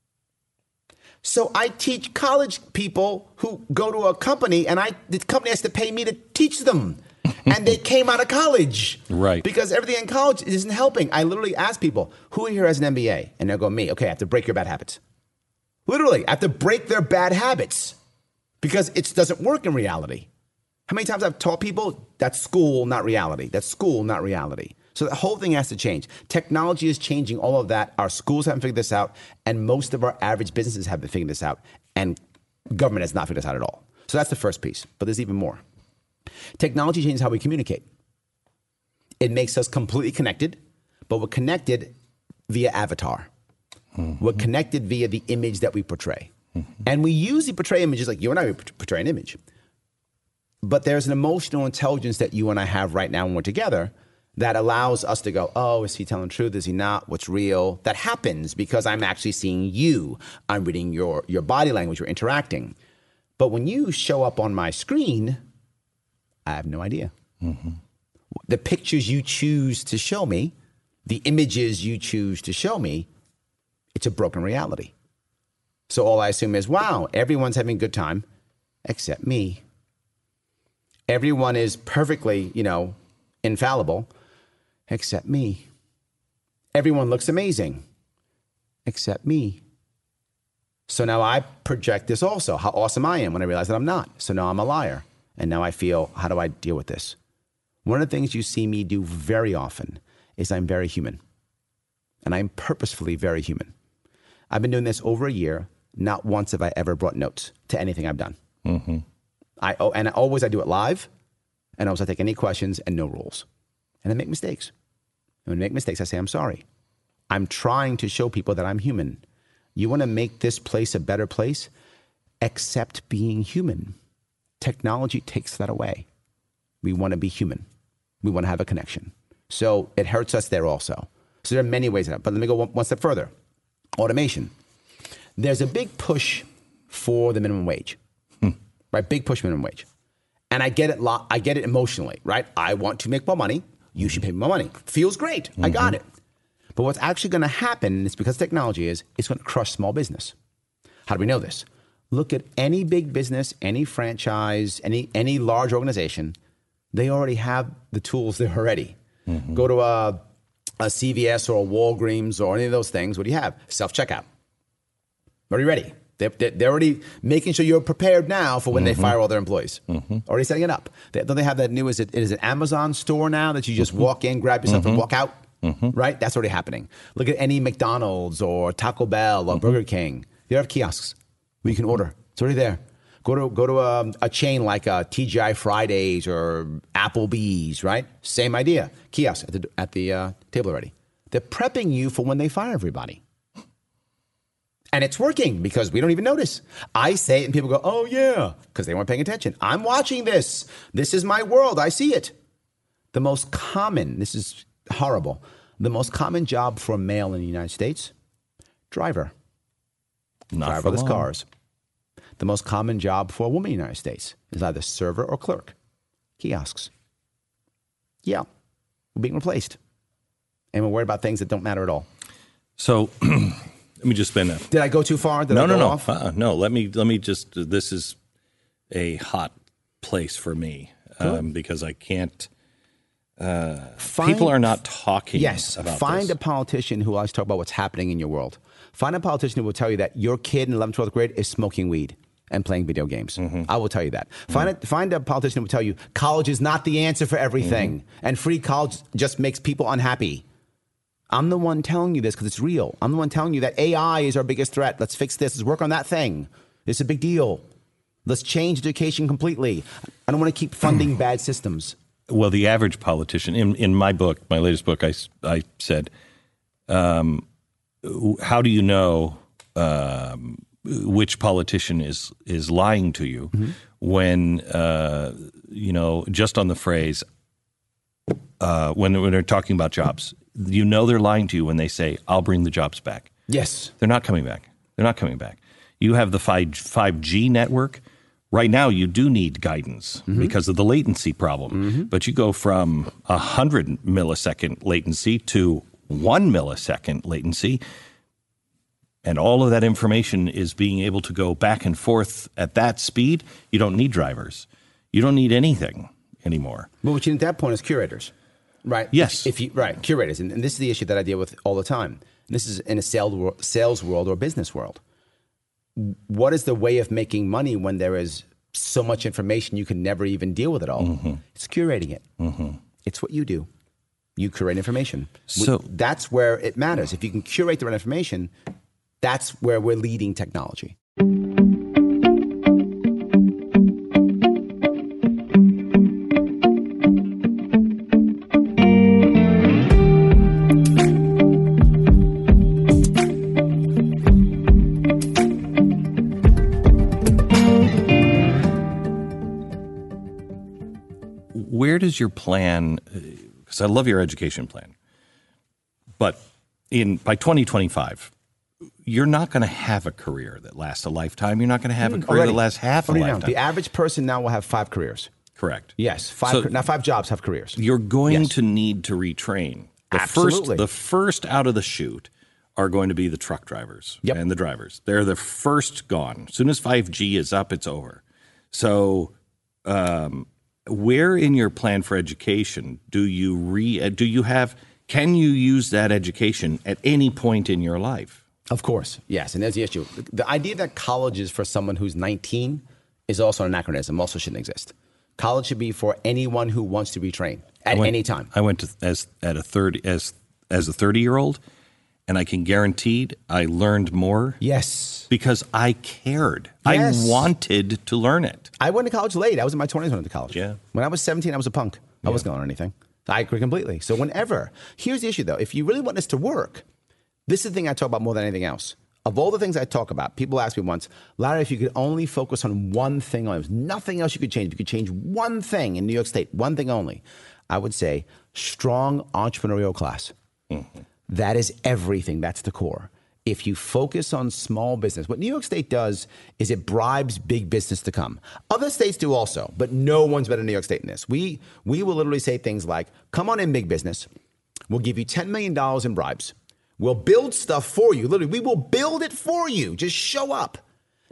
So I teach college people who go to a company and I the company has to pay me to teach them. And they came out of college. Right. Because everything in college isn't helping. I literally ask people, who here has an M B A? And they'll go, me. Okay, I have to break your bad habits. Literally, I have to break their bad habits because it doesn't work in reality. How many times I've taught people that's school, not reality. That's school, not reality. So the whole thing has to change. Technology is changing all of that. Our schools haven't figured this out. And most of our average businesses haven't figured this out. And government has not figured this out at all. So that's the first piece. But there's even more. Technology changes how we communicate. It makes us completely connected, but we're connected via avatar. Mm-hmm. We're connected via the image that we portray. Mm-hmm. And we usually portray images like you and I portray an image. But there's an emotional intelligence that you and I have right now when we're together that allows us to go, oh, is he telling the truth? Is he not? What's real? That happens because I'm actually seeing you. I'm reading your, your body language. We're interacting. But when you show up on my screen, I have no idea. Mm-hmm. The pictures you choose to show me, the images you choose to show me, it's a broken reality. So all I assume is, wow, everyone's having a good time except me. Everyone is perfectly, you know, infallible except me. Everyone looks amazing except me. So now I project this also, how awesome I am when I realize that I'm not. So now I'm a liar. And now I feel, how do I deal with this? One of the things you see me do very often is I'm very human. And I'm purposefully very human. I've been doing this over a year. Not once have I ever brought notes to anything I've done. Mm-hmm. I oh, and always I do it live. And always I take any questions and no rules. And I make mistakes. And when I make mistakes, I say, I'm sorry. I'm trying to show people that I'm human. You want to make this place a better place? Accept being human. Technology takes that away. We want to be human. We want to have a connection. So it hurts us there also. So there are many ways. But let me go one, one step further. Automation. There's a big push for the minimum wage, hmm. right? Big push minimum wage. And I get it. Lo- I get it emotionally, right? I want to make more money. You should pay me more money. Feels great. Mm-hmm. I got it. But what's actually going to happen, and it's because technology is, it's going to crush small business. How do we know this? Look at any big business, any franchise, any any large organization. They already have the tools there already. Mm-hmm. Go to a, a C V S or a Walgreens or any of those things. What do you have? Self-checkout. Already ready. They're, they're already making sure you're prepared now for when mm-hmm. they fire all their employees. Mm-hmm. Already setting it up. They, don't they have that new, is it, is it Amazon store now that you just mm-hmm. walk in, grab yourself, mm-hmm. and walk out? Mm-hmm. Right? That's already happening. Look at any McDonald's or Taco Bell or mm-hmm. Burger King. They have kiosks where you can order. It's already there. Go to go to a, a chain like a T G I Fridays or Applebee's, right? Same idea. Kiosk at the, at the uh, table already. They're prepping you for when they fire everybody. And it's working because we don't even notice. I say it and people go, oh, yeah, because they weren't paying attention. I'm watching this. This is my world. I see it. The most common, this is horrible, the most common job for a male in the United States, driver. Not for driverless long. cars. The most common job for a woman in the United States is either server or clerk. Kiosks. Yeah, we're being replaced. And we're worried about things that don't matter at all. So let me just spin that. Did I go too far? Did no, I go no, no, off? uh-uh, no. Let me let me just. This is a hot place for me Cool. um, because I can't. Uh, Find- people are not talking. Yes, about find this. a politician who always talk about what's happening in your world. Find a politician who will tell you that your kid in eleventh, twelfth grade is smoking weed and playing video games. Mm-hmm. I will tell you that. Find mm-hmm. a, find a politician who will tell you college is not the answer for everything, mm-hmm. and free college just makes people unhappy. I'm the one telling you this because it's real. I'm the one telling you that A I is our biggest threat. Let's fix this. Let's work on that thing. It's a big deal. Let's change education completely. I don't want to keep funding bad systems. Well, the average politician, in, in my book, my latest book, I, I said, um, how do you know um, which politician is is lying to you mm-hmm. when, uh, you know, just on the phrase, uh, when, when they're talking about jobs, you know they're lying to you when they say, I'll bring the jobs back. Yes. They're not coming back. They're not coming back. You have the five G network. Right now, you do need guidance mm-hmm. because of the latency problem. Mm-hmm. But you go from one hundred millisecond latency to one millisecond latency, and all of that information is being able to go back and forth at that speed. You don't need drivers. You don't need anything anymore. Well, what you need at that point is curators, right? Yes. If, if you right, curators. And, and this is the issue that I deal with all the time. And this is in a sales, sales world or business world. What is the way of making money when there is so much information you can never even deal with it all? Mm-hmm. It's curating it. Mm-hmm. It's what you do. You curate information. So we, that's where it matters. If you can curate the right information, that's where we're leading technology. Where does your plan, because I love your education plan, but in by twenty twenty-five, you're not going to have a career that lasts a lifetime. You're not going to have a career Already. that lasts half a Already lifetime. Now. The average person now will have five careers. Correct. Yes, five. So now five jobs have careers. You're going Yes. to need to retrain. The Absolutely. First, the first out of the chute are going to be the truck drivers Yep. and the drivers. They're the first gone. As soon as five G is up, it's over. So um, where in your plan for education do you re? Do you have? Can you use that education at any point in your life? Of course, yes, and there's the issue. The idea that college is for someone who's nineteen is also an anachronism, also shouldn't exist. College should be for anyone who wants to retrain at went, any time. I went to as at a thirty as as a thirty-year-old, and I can guarantee I learned more. Yes. Because I cared. Yes. I wanted to learn it. I went to college late. I was in my twenties when I went to college. Yeah. When I was seventeen, I was a punk. I Yeah. wasn't going to learn anything. I agree completely. So whenever, here's the issue though. If you really want this to work, this is the thing I talk about more than anything else. Of all the things I talk about, people ask me once, Larry, if you could only focus on one thing, only, there's nothing else you could change. If you could change one thing in New York State, one thing only, I would say strong entrepreneurial class. Mm-hmm. That is everything. That's the core. If you focus on small business, what New York State does is it bribes big business to come. Other states do also, but no one's better than New York State in this. We, we will literally say things like, come on in, big business. We'll give you ten million dollars in bribes. We'll build stuff for you. Literally, we will build it for you. Just show up.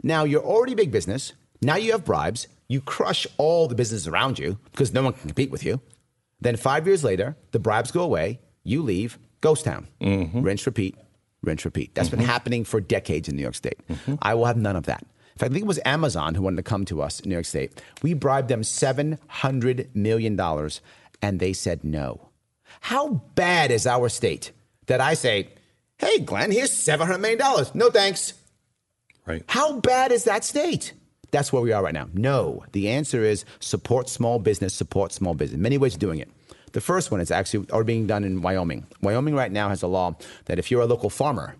Now you're already big business. Now you have bribes. You crush all the businesses around you because no one can compete with you. Then five years later, the bribes go away. You leave. Ghost town. Mm-hmm. Rinse, repeat. Rinse, repeat. That's mm-hmm. been happening for decades in New York State. Mm-hmm. I will have none of that. In fact, I think it was Amazon who wanted to come to us in New York State. We bribed them seven hundred million dollars, and they said no. How bad is our state that I say, hey, Glenn, here's seven hundred million dollars. No, thanks. Right. How bad is that state? That's where we are right now. No. The answer is support small business, support small business. Many ways of doing it. The first one is actually already being done in Wyoming. Wyoming right now has a law that if you're a local farmer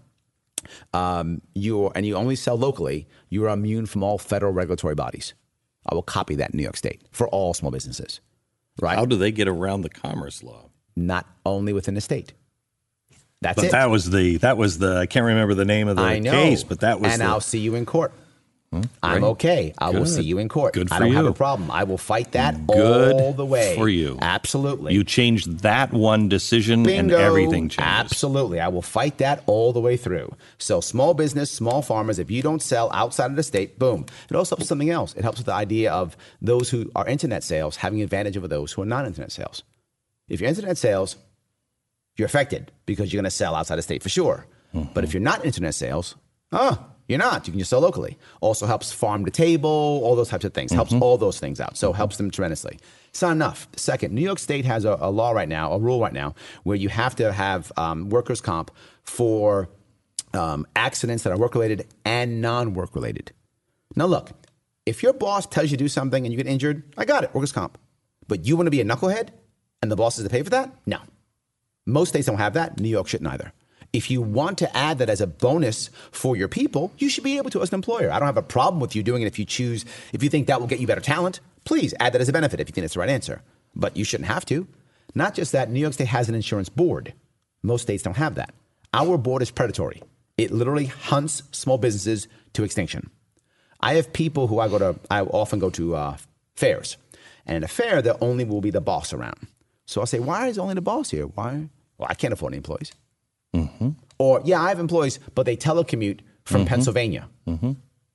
um, you and you only sell locally, you are immune from all federal regulatory bodies. I will copy that in New York State for all small businesses. Right? How do they get around the commerce law? Not only within the state. That's but it. that was the that was the I can't remember the name of the I know. case, but that was and the, I'll see you in court. Hmm, I'm right. okay. I Good. will see you in court. Good for I don't you. have a problem. I will fight that Good all the way. for you. Absolutely. You changed that one decision Bingo. and everything changes. Absolutely. I will fight that all the way through. So small business, small farmers, if you don't sell outside of the state, boom. It also helps with something else. It helps with the idea of those who are internet sales having advantage over those who are not internet sales. If you're internet sales, you're affected because you're going to sell outside the state for sure. Mm-hmm. But if you're not internet sales, oh, you're not. You can just sell locally. Also helps farm to table, all those types of things. Mm-hmm. Helps all those things out. So helps them tremendously. It's not enough. Second, New York State has a, a law right now, a rule right now, where you have to have um, workers' comp for um, accidents that are work-related and non-work-related. Now, look, if your boss tells you to do something and you get injured, I got it, workers' comp. But you want to be a knucklehead and the boss is to pay for that? No. Most states don't have that. New York shouldn't either. If you want to add that as a bonus for your people, you should be able to as an employer. I don't have a problem with you doing it if you choose, if you think that will get you better talent. Please add that as a benefit if you think it's the right answer. But you shouldn't have to. Not just that, New York State has an insurance board. Most states don't have that. Our board is predatory. It literally hunts small businesses to extinction. I have people who I go to, I often go to uh, fairs. And in a fair, there only will be the boss around. So I'll say, why is only the boss here? Why? Well, I can't afford any employees. Mm-hmm. Or, yeah, I have employees, but they telecommute from mm-hmm. Pennsylvania. Mm-hmm.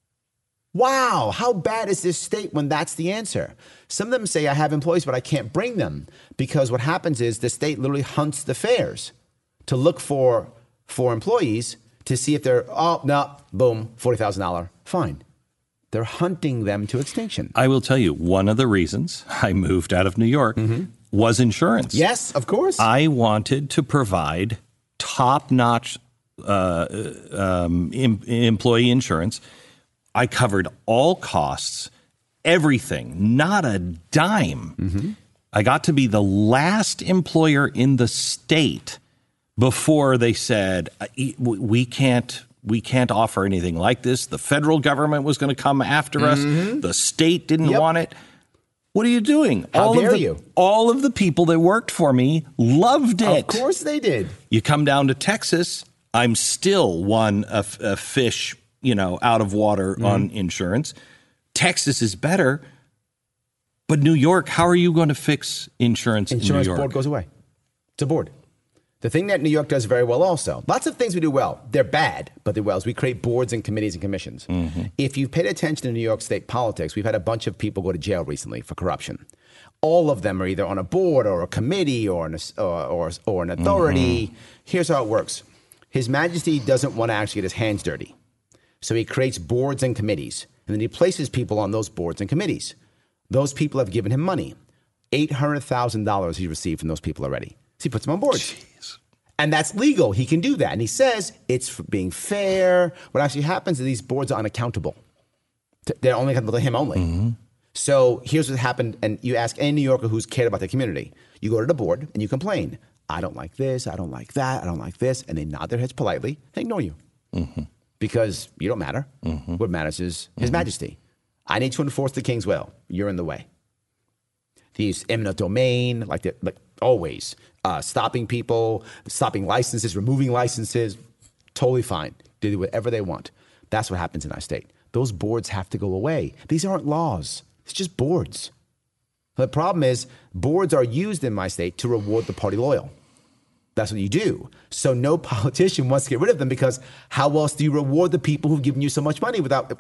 Wow, how bad is this state when that's the answer? Some of them say I have employees, but I can't bring them because what happens is the state literally hunts the fairs to look for for employees to see if they're, oh, no, boom, forty thousand dollars fine. They're hunting them to extinction. I will tell you, one of the reasons I moved out of New York mm-hmm. was insurance. Yes, of course. I wanted to provide top-notch uh, um, em- employee insurance. I covered all costs, everything, not a dime. Mm-hmm. I got to be the last employer in the state before they said, we can't we can't offer anything like this. The federal government was going to come after mm-hmm. us. The state didn't yep. want it. What are you doing? How all dare of the, you? All of the people that worked for me loved it. Of course they did. You come down to Texas, I'm still one a, a fish, you know, out of water mm-hmm. on insurance. Texas is better, but New York, how are you going to fix insurance, insurance in New York? Board goes away. It's a board. The thing that New York does very well also, lots of things we do well. They're bad, but they're well. Is we create boards and committees and commissions. Mm-hmm. If you've paid attention to New York State politics, we've had a bunch of people go to jail recently for corruption. All of them are either on a board or a committee or an, or, or, or an authority. Mm-hmm. Here's how it works. His Majesty doesn't want to actually get his hands dirty. So he creates boards and committees, and then he places people on those boards and committees. Those people have given him money. eight hundred thousand dollars he received from those people already. So he puts them on boards. Jeez. And that's legal. He can do that. And he says it's for being fair. What actually happens is these boards are unaccountable. They're only accountable to him only. Mm-hmm. So here's what happened. And you ask any New Yorker who's cared about the community. You go to the board and you complain. I don't like this. I don't like that. I don't like this. And they nod their heads politely and ignore you. Mm-hmm. Because you don't matter. Mm-hmm. What matters is His mm-hmm. Majesty. I need to enforce the King's will. You're in the way. These eminent domain, like, the, like always, uh, stopping people, stopping licenses, removing licenses, totally fine. Do whatever they want. That's what happens in our state. Those boards have to go away. These aren't laws. It's just boards. The problem is boards are used in my state to reward the party loyal. That's what you do. So no politician wants to get rid of them because how else do you reward the people who've given you so much money without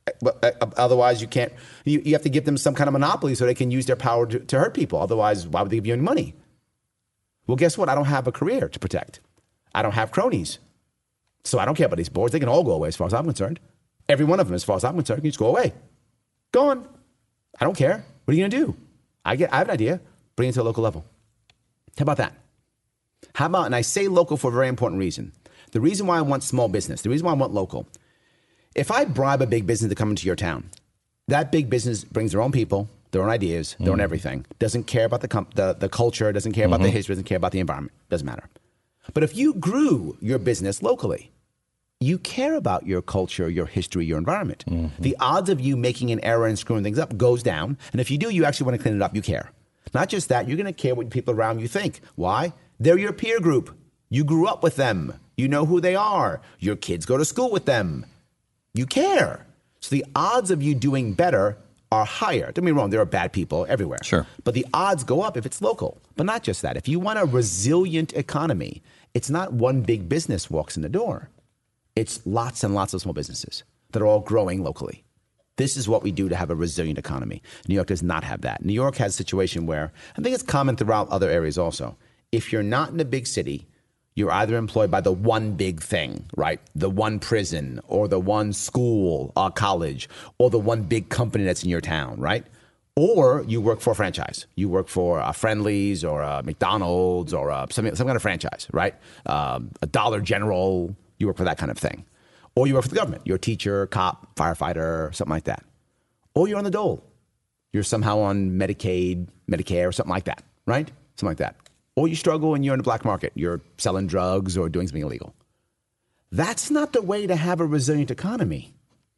But uh, otherwise, you can't. You, you have to give them some kind of monopoly so they can use their power to, to hurt people. Otherwise, why would they give you any money? Well, guess what? I don't have a career to protect. I don't have cronies. So I don't care about these boards. They can all go away as far as I'm concerned. Every one of them, as far as I'm concerned, can just go away. Go on. I don't care. What are you going to do? I get. I have an idea. Bring it to a local level. How about that? How about, and I say local for a very important reason. The reason why I want small business, the reason why I want local. If I bribe a big business to come into your town, that big business brings their own people, their own ideas, their mm. own everything, doesn't care about the, com- the, the culture, doesn't care mm-hmm. about the history, doesn't care about the environment, doesn't matter. But if you grew your business locally, you care about your culture, your history, your environment. Mm-hmm. The odds of you making an error and screwing things up goes down. And if you do, you actually want to clean it up, you care. Not just that, you're going to care what people around you think. Why? They're your peer group. You grew up with them. You know who they are. Your kids go to school with them. You care. So the odds of you doing better are higher. Don't get me wrong, there are bad people everywhere. Sure. But the odds go up if it's local. But not just that. If you want a resilient economy, it's not one big business walks in the door. It's lots and lots of small businesses that are all growing locally. This is what we do to have a resilient economy. New York does not have that. New York has a situation where, I think it's common throughout other areas also. If you're not in a big city, you're either employed by the one big thing, right? The one prison or the one school, uh, college, or the one big company that's in your town, right? Or you work for a franchise. You work for a Friendly's or a McDonald's or a, some, some kind of franchise, right? Um, a Dollar General, you work for that kind of thing. Or you work for the government. You're a teacher, cop, firefighter, something like that. Or you're on the dole. You're somehow on Medicaid, Medicare, something like that, right? Something like that. Or you struggle and you're in the black market. You're selling drugs or doing something illegal. That's not the way to have a resilient economy.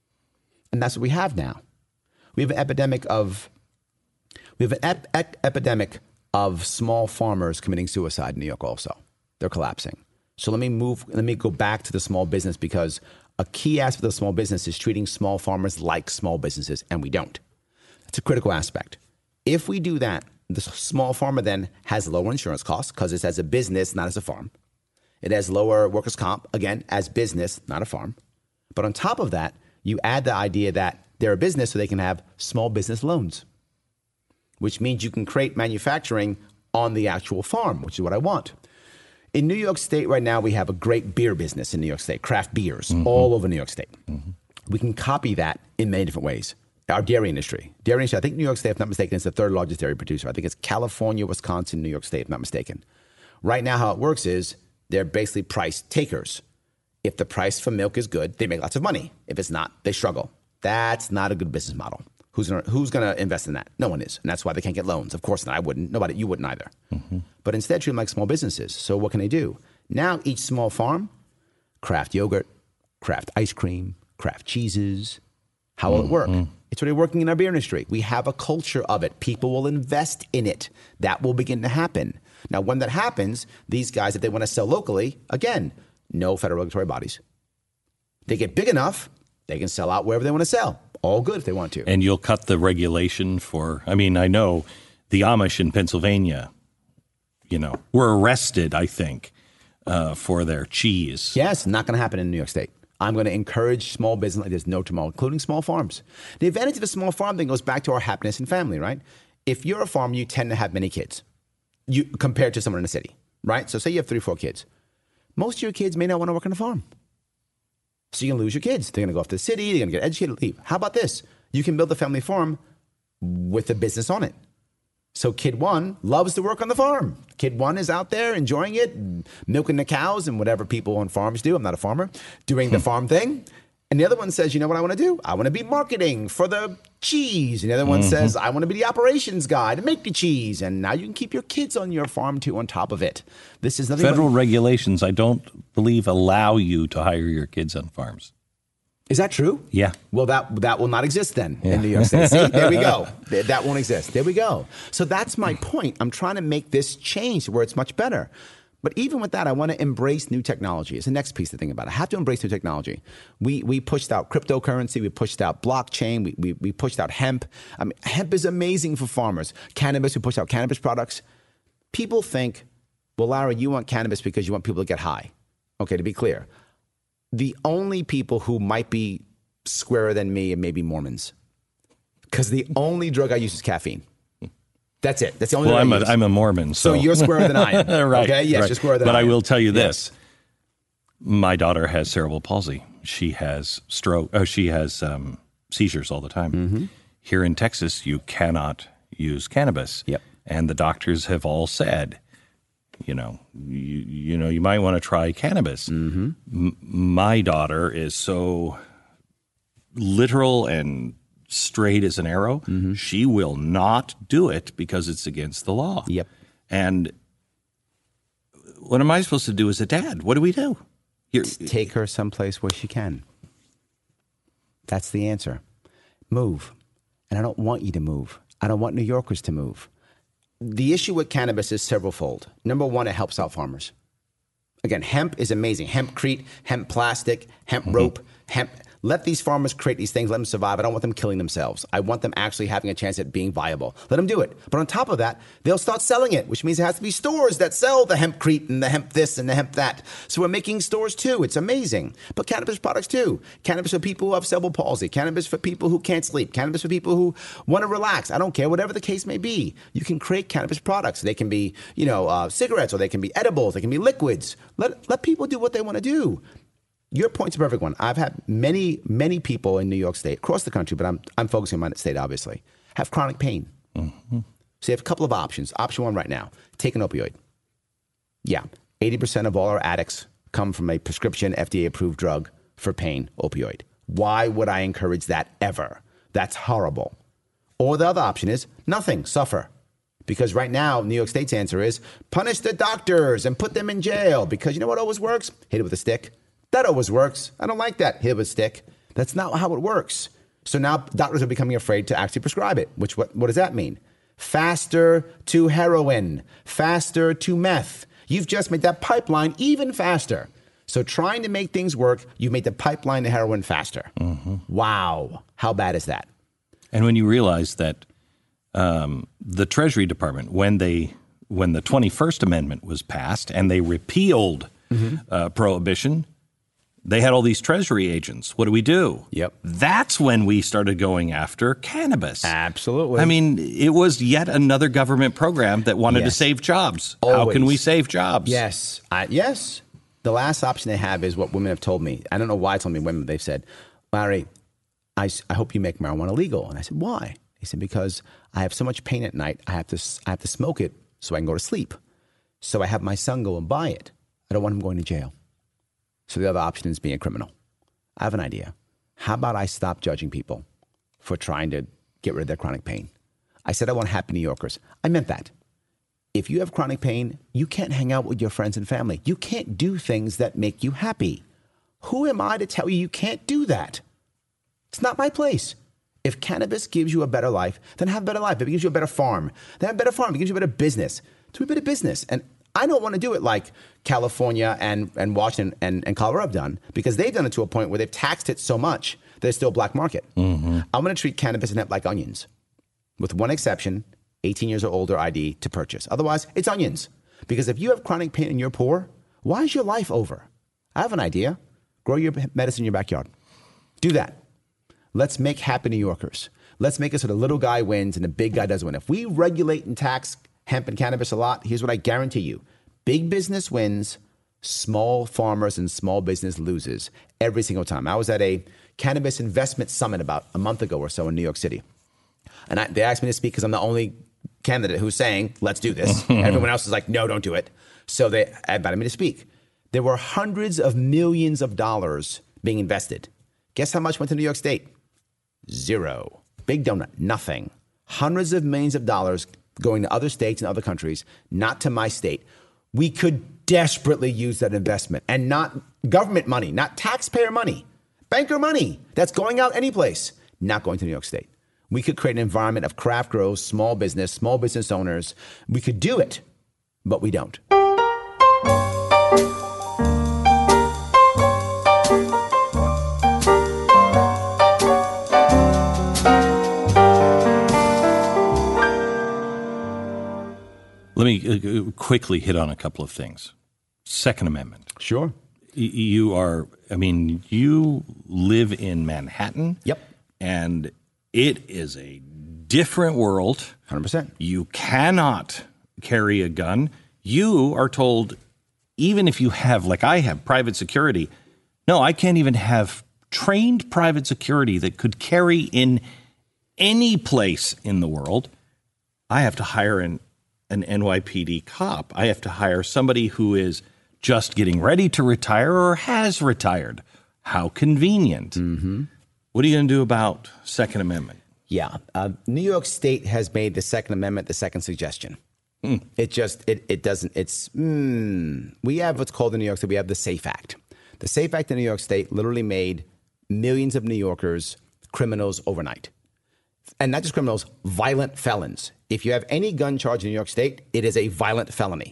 And that's what we have now. We have an epidemic of we have an ep- ep- epidemic of small farmers committing suicide in New York also. They're collapsing. So let me move, let me go back to the small business, because a key aspect of small business is treating small farmers like small businesses, and we don't. That's a critical aspect. If we do that, the small farmer then has lower insurance costs because it's as a business, not as a farm. It has lower workers' comp, again, as business, not a farm. But on top of that, you add the idea that they're a business so they can have small business loans, which means you can create manufacturing on the actual farm, which is what I want. In New York State right now, we have a great beer business in New York State, craft beers, mm-hmm. all over New York State. Mm-hmm. We can copy that in many different ways. Our dairy industry. Dairy industry, I think New York State, if not mistaken, is the third largest dairy producer. I think it's California, Wisconsin, New York State, if not mistaken. Right now, how it works is they're basically price takers. If the price for milk is good, they make lots of money. If it's not, they struggle. That's not a good business model. Who's gonna, who's gonna invest in that? No one is. And that's why they can't get loans. Of course not. I wouldn't. Nobody, you wouldn't either. Mm-hmm. But instead, treat them like small businesses. So what can they do? Now, each small farm, craft yogurt, craft ice cream, craft cheeses. How will mm-hmm. it work? It's already working in our beer industry. We have a culture of it. People will invest in it. That will begin to happen. Now, when that happens, these guys, if they want to sell locally, again, no federal regulatory bodies. They get big enough, they can sell out wherever they want to sell. All good if they want to. And you'll cut the regulation for, I mean, I know the Amish in Pennsylvania, you know, were arrested, I think, uh, for their cheese. Yes, not going to happen in New York State. I'm going to encourage small business like there's no tomorrow, including small farms. The advantage of the small farm thing goes back to our happiness in family, right? If you're a farmer, you tend to have many kids you compared to someone in a city, right? So say you have three, four kids. Most of your kids may not want to work on a farm. So you can lose your kids. They're going to go off to the city. They're going to get educated, leave. How about this? You can build a family farm with a business on it. So kid one loves to work on the farm. Kid one is out there enjoying it, milking the cows and whatever people on farms do. I'm not a farmer, doing the farm thing. And the other one says, you know what I want to do? I want to be marketing for the cheese. And the other one mm-hmm. says, I want to be the operations guy to make the cheese. And now you can keep your kids on your farm too on top of it. This is nothing Federal but- regulations, I don't believe, allow you to hire your kids on farms. Is that true? Yeah. Well, that that will not exist then yeah. in New York State. See, there we go. That won't exist. There we go. So that's my point. I'm trying to make this change where it's much better. But even with that, I want to embrace new technology. It's the next piece to think about. I have to embrace new technology. We we pushed out cryptocurrency. We pushed out blockchain. We we, we pushed out hemp. I mean, hemp is amazing for farmers. Cannabis, we pushed out cannabis products. People think, well, Larry, you want cannabis because you want people to get high. Okay, to be clear. The only people who might be squarer than me and maybe Mormons. Because the only drug I use is caffeine. That's it. That's the only well, drug I'm I a, use. I'm a Mormon. So, so you're squarer than I am. right. Okay? Yes, right. you're squarer than but I am. But I will tell you yes. this. My daughter has cerebral palsy. She has stroke. Oh, she has um, seizures all the time. Mm-hmm. Here in Texas, you cannot use cannabis. Yep. And the doctors have all said, you know, you, you know, you might want to try cannabis. Mm-hmm. M- my daughter is so literal and straight as an arrow. Mm-hmm. She will not do it because it's against the law. Yep. And what am I supposed to do as a dad? What do we do? Here, take her someplace where she can. That's the answer. Move. And I don't want you to move. I don't want New Yorkers to move. The issue with cannabis is severalfold. Number one, it helps out farmers. Again, hemp is amazing. Hempcrete, hemp plastic, hemp mm-hmm. rope, hemp. Let these farmers create these things. Let them survive. I don't want them killing themselves. I want them actually having a chance at being viable. Let them do it. But on top of that, they'll start selling it, which means there has to be stores that sell the hempcrete and the hemp this and the hemp that. So we're making stores too. It's amazing. But cannabis products too. Cannabis for people who have cerebral palsy. Cannabis for people who can't sleep. Cannabis for people who want to relax. I don't care. Whatever the case may be, you can create cannabis products. They can be, you know, uh, cigarettes, or they can be edibles. They can be liquids. Let let people do what they want to do. Your point's a perfect one. I've had many, many people in New York State, across the country, but I'm I'm focusing on my state, obviously, have chronic pain. Mm-hmm. So you have a couple of options. Option one right now, take an opioid. Yeah, eighty percent of all our addicts come from a prescription F D A-approved drug for pain, opioid. Why would I encourage that ever? That's horrible. Or the other option is nothing, suffer. Because right now, New York State's answer is punish the doctors and put them in jail. Because you know what always works? Hit it with a stick. That always works. I don't like that. Hit it with a stick. That's not how it works. So now doctors are becoming afraid to actually prescribe it. Which what, what does that mean? Faster to heroin. Faster to meth. You've just made that pipeline even faster. So trying to make things work, you've made the pipeline to heroin faster. Mm-hmm. Wow. How bad is that? And when you realize that um, the Treasury Department, when they when the twenty-first Amendment was passed and they repealed mm-hmm. uh, prohibition, they had all these Treasury agents. What do we do? Yep. That's when we started going after cannabis. Absolutely. I mean, it was yet another government program that wanted yes. to save jobs. Always. How can we save jobs? Yes. Uh, yes. The last option they have is what women have told me. I don't know why it's only women. They've said, Larry, I, I hope you make marijuana legal. And I said, why? They said, because I have so much pain at night. I have to I have to smoke it so I can go to sleep. So I have my son go and buy it. I don't want him going to jail. So the other option is being a criminal. I have an idea. How about I stop judging people for trying to get rid of their chronic pain? I said I want happy New Yorkers. I meant that. If you have chronic pain, you can't hang out with your friends and family. You can't do things that make you happy. Who am I to tell you you can't do that? It's not my place. If cannabis gives you a better life, then have a better life. If it gives you a better farm, then have a better farm. If it gives you a better business, do a better business. And I don't want to do it like California and, and Washington and, and Colorado have done, because they've done it to a point where they've taxed it so much that it's still a black market. Mm-hmm. I'm going to treat cannabis and hemp like onions, with one exception, eighteen years or older I D to purchase. Otherwise, it's onions. Because if you have chronic pain and you're poor, why is your life over? I have an idea. Grow your medicine in your backyard. Do that. Let's make happy New Yorkers. Let's make it so the little guy wins and the big guy doesn't win. If we regulate and tax hemp and cannabis a lot, here's what I guarantee you. Big business wins, small farmers and small business loses every single time. I was at a cannabis investment summit about a month ago or so in New York City. And I, they asked me to speak because I'm the only candidate who's saying, let's do this. Everyone else is like, no, don't do it. So they invited me to speak. There were hundreds of millions of dollars being invested. Guess how much went to New York State? Zero. Big donut, nothing. Hundreds of millions of dollars going to other states and other countries, not to my state. We could desperately use that investment, and not government money, not taxpayer money, banker money that's going out anyplace, not going to New York State. We could create an environment of craft grows, small business, small business owners. We could do it, but we don't. Let me uh, quickly hit on a couple of things. Second Amendment. Sure. You are, I mean, you live in Manhattan. Yep. And it is a different world. one hundred percent. You cannot carry a gun. You are told, even if you have, like I have, private security, no, I can't even have trained private security that could carry in any place in the world. I have to hire an, an N Y P D cop. I have to hire somebody who is just getting ready to retire or has retired. How convenient. Mm-hmm. What are you going to do about Second Amendment? Yeah. Uh, New York State has made the Second Amendment the second suggestion. Mm. It just, it, it doesn't, it's, mm, we have what's called in New York State, we have the SAFE Act. The SAFE Act in New York State literally made millions of New Yorkers criminals overnight. And not just criminals, violent felons. If you have any gun charge in New York State, it is a violent felony.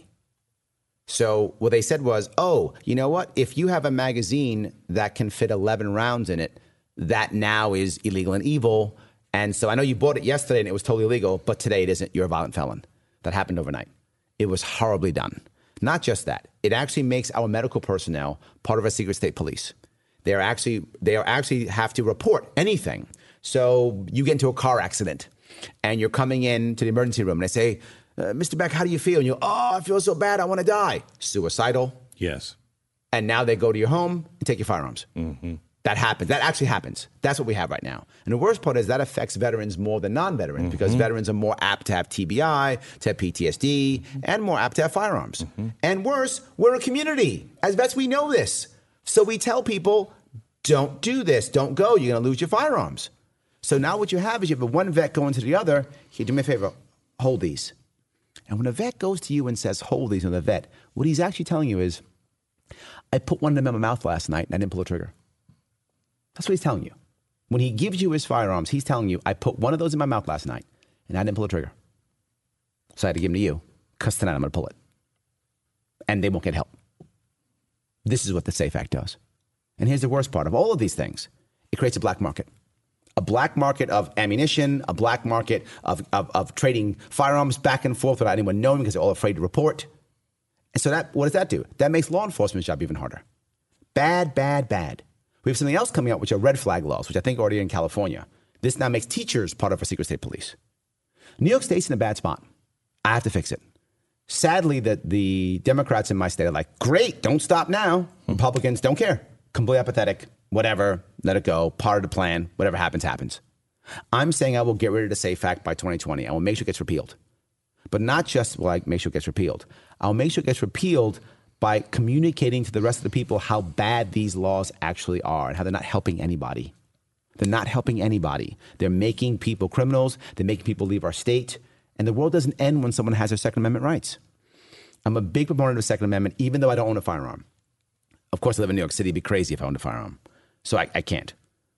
So what they said was, oh, you know what? If you have a magazine that can fit eleven rounds in it, that now is illegal and evil. And so I know you bought it yesterday and it was totally illegal, but today it isn't. You're a violent felon. That happened overnight. It was horribly done. Not just that. It actually makes our medical personnel part of a secret state police. They are actually, they are actually have to report anything. So you get into a car accident and you're coming in to the emergency room and they say, Uh, Mister Beck, how do you feel? And you, oh, I feel so bad. I want to die. Suicidal. Yes. And now they go to your home and take your firearms. Mm-hmm. That happens. That actually happens. That's what we have right now. And the worst part is that affects veterans more than non-veterans mm-hmm. because veterans are more apt to have T B I, to have P T S D, and more apt to have firearms. Mm-hmm. And worse, we're a community. As vets, we know this. So we tell people, don't do this. Don't go. You're going to lose your firearms. So now what you have is you have one vet going to the other. Here, do me a favor. Hold these. And when a vet goes to you and says, hold these on the vet, what he's actually telling you is, I put one of them in my mouth last night and I didn't pull the trigger. That's what he's telling you. When he gives you his firearms, he's telling you, I put one of those in my mouth last night and I didn't pull the trigger. So I had to give them to you because tonight I'm going to pull it. And they won't get help. This is what the SAFE Act does. And here's the worst part of all of these things. It creates a black market. A black market of ammunition, a black market of, of, of trading firearms back and forth without anyone knowing because they're all afraid to report. And so that, what does that do? That makes law enforcement's job even harder. Bad, bad, bad. We have something else coming out, which are red flag laws, which I think are already in California. This now makes teachers part of our secret state police. New York State's in a bad spot. I have to fix it. Sadly, the, the Democrats in my state are like, great, don't stop now. Republicans don't care. Completely apathetic. Whatever, let it go, part of the plan, whatever happens, happens. I'm saying I will get rid of the SAFE Act by twenty twenty. I will make sure it gets repealed. But not just will I make sure it gets repealed. I'll make sure it gets repealed by communicating to the rest of the people how bad these laws actually are and how they're not helping anybody. They're not helping anybody. They're making people criminals. They're making people leave our state. And the world doesn't end when someone has their Second Amendment rights. I'm a big proponent of the Second Amendment, even though I don't own a firearm. Of course, I live in New York City. It'd be crazy if I owned a firearm. So I, I can't.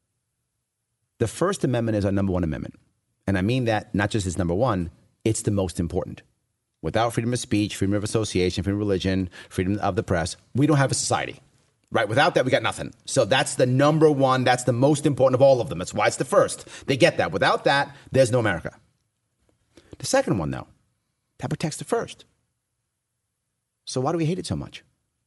The First Amendment is our number one amendment. And I mean that not just as number one, it's the most important. Without freedom of speech, freedom of association, freedom of religion, freedom of the press, we don't have a society, right? Without that, we got nothing. So that's the number one. That's the most important of all of them. That's why it's the first. They get that. Without that, there's no America. The second one, though, that protects the first. So why do we hate it so much?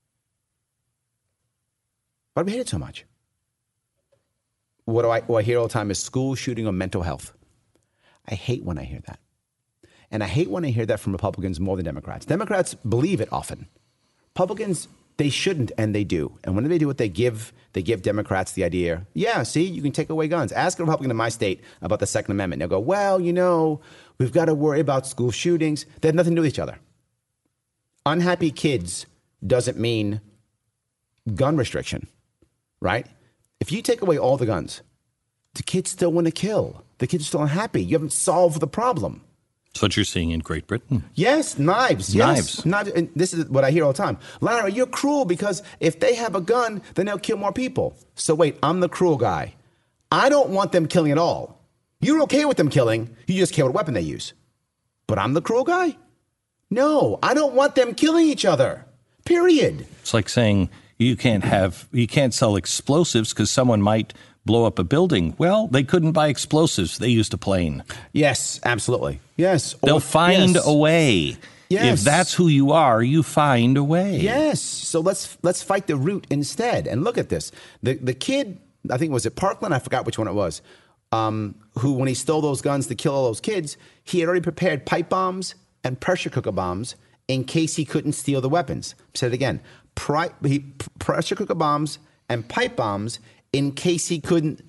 Why do we hate it so much? What do I, what I hear all the time is school shooting or mental health. I hate when I hear that. And I hate when I hear that from Republicans more than Democrats. Democrats believe it often. Republicans, they shouldn't, and they do. And when they do it, they give they give Democrats the idea, yeah, see, you can take away guns. Ask a Republican in my state about the Second Amendment. They'll go, well, you know, we've got to worry about school shootings. They have nothing to do with each other. Unhappy kids doesn't mean gun restriction, right? If you take away all the guns, the kids still want to kill. The kids are still unhappy. You haven't solved the problem. That's what you're seeing in Great Britain. Yes, knives. Yes. Knives. Knives. And this is what I hear all the time. Larry, you're cruel because if they have a gun, then they'll kill more people. So wait, I'm the cruel guy. I don't want them killing at all. You're okay with them killing. You just care what weapon they use. But I'm the cruel guy? No, I don't want them killing each other. Period. It's like saying you can't have you can't sell explosives because someone might blow up a building. Well, they couldn't buy explosives. They used a plane. Yes, absolutely. Yes. They'll or, find yes. a way. Yes. If that's who you are, you find a way. Yes. So let's let's fight the root instead. And look at this. The the kid, I think, was it Parkland? I forgot which one it was. Um, who, when he stole those guns to kill all those kids, he had already prepared pipe bombs and pressure cooker bombs in case he couldn't steal the weapons. Said it again. Pri- he, pressure cooker bombs and pipe bombs in case he couldn't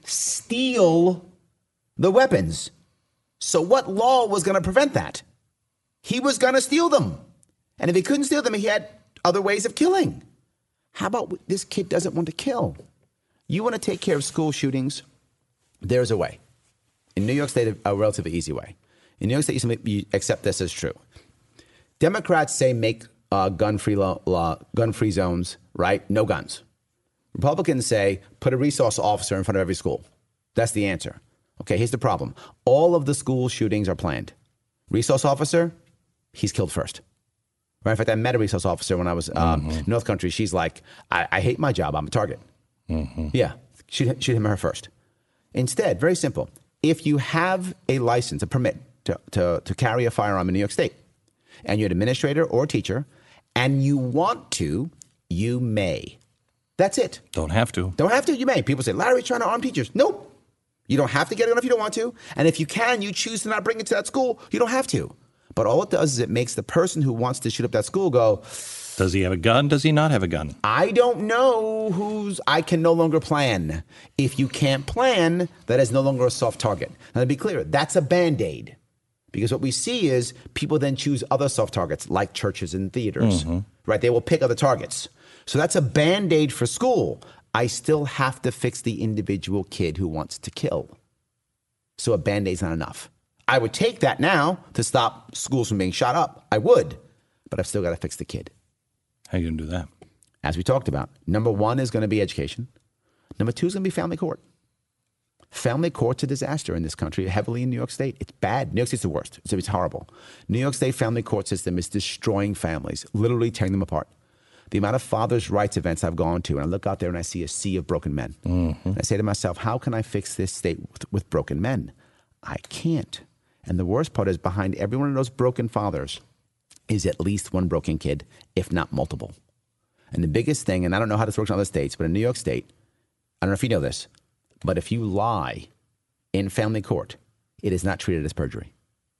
steal the weapons. So what law was going to prevent that? He was going to steal them. And if he couldn't steal them, he had other ways of killing. How about this kid doesn't want to kill? You want to take care of school shootings? There's a way. In New York State, a relatively easy way. In New York State, you accept this as true. Democrats say make uh, gun-free law, law, gun-free zones, right? No guns. Republicans say put a resource officer in front of every school. That's the answer. Okay, here's the problem. All of the school shootings are planned. Resource officer, he's killed first. Right? In fact, I met a resource officer when I was um, mm-hmm. North Country. She's like, I, I hate my job. I'm a target. Mm-hmm. Yeah, shoot, shoot him or her first. Instead, very simple. If you have a license, a permit to, to, to carry a firearm in New York State, and you're an administrator or a teacher, and you want to, you may. That's it. Don't have to. Don't have to, you may. People say, Larry's trying to arm teachers. Nope. You don't have to get it if you don't want to. And if you can, you choose to not bring it to that school, you don't have to. But all it does is it makes the person who wants to shoot up that school go, does he have a gun? Does he not have a gun? I don't know who's, I can no longer plan. If you can't plan, that is no longer a soft target. Now, to be clear, that's a Band-Aid. Because what we see is people then choose other soft targets like churches and theaters, mm-hmm. right? They will pick other targets. So that's a Band-Aid for school. I still have to fix the individual kid who wants to kill. So a Band-Aid's not enough. I would take that now to stop schools from being shot up. I would, but I've still got to fix the kid. How are you going to do that? As we talked about, number one is going to be education. Number two is going to be family court. Family court's a disaster in this country, heavily in New York State. It's bad. New York State's the worst. It's, it's horrible. New York State family court system is destroying families, literally tearing them apart. The amount of fathers' rights events I've gone to, and I look out there and I see a sea of broken men. Mm-hmm. And I say to myself, how can I fix this state with, with broken men? I can't. And the worst part is behind every one of those broken fathers is at least one broken kid, if not multiple. And the biggest thing, and I don't know how this works in other states, but in New York State, I don't know if you know this, but if you lie in family court, it is not treated as perjury.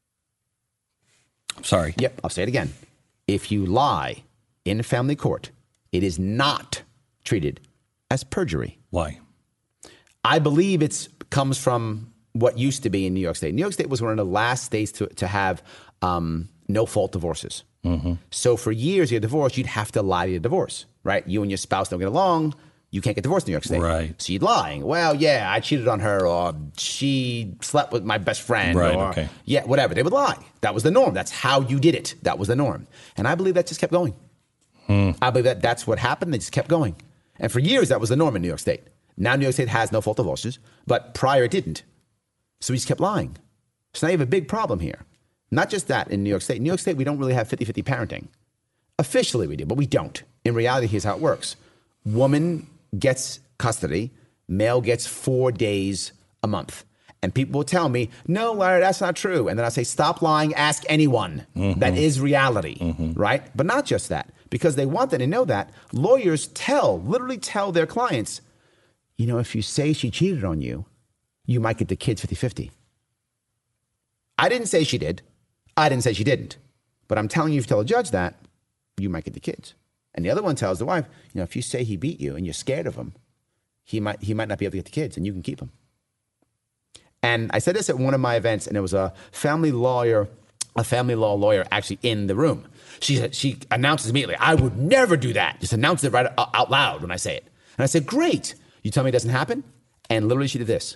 Sorry. Yep, I'll say it again. If you lie in family court, it is not treated as perjury. Why? I believe it comes from what used to be in New York State. New York State was one of the last states to, to have um, no-fault divorces. Mm-hmm. So for years, you get divorced, you'd have to lie to your divorce, right? You and your spouse don't get along, you can't get divorced in New York State. Right. So you'd lie. Well, yeah, I cheated on her, or she slept with my best friend. Right, or, okay. Yeah, whatever. They would lie. That was the norm. That's how you did it. That was the norm. And I believe that just kept going. Hmm. I believe that that's what happened. They just kept going. And for years, that was the norm in New York State. Now New York State has no-fault divorces, but prior it didn't. So we just kept lying. So now you have a big problem here. Not just that in New York State. In New York State, we don't really have fifty-fifty parenting. Officially we do, but we don't. In reality, here's how it works. Woman gets custody. Male gets four days a month. And people will tell me, no, Larry, that's not true. And then I say, stop lying, ask anyone. Mm-hmm. That is reality, mm-hmm. right? But not just that. Because they want that and know that, lawyers tell, literally tell their clients, you know, if you say she cheated on you, you might get the kids fifty-fifty. I didn't say she did. I didn't say she didn't. But I'm telling you, if you tell a judge that, you might get the kids. And the other one tells the wife, you know, if you say he beat you and you're scared of him, he might he might not be able to get the kids and you can keep them. And I said this at one of my events, and there was a family lawyer, a family law lawyer actually in the room. She said, she announces immediately, I would never do that. Just announced it right out loud when I say it. And I said, great. You tell me it doesn't happen? And literally she did this.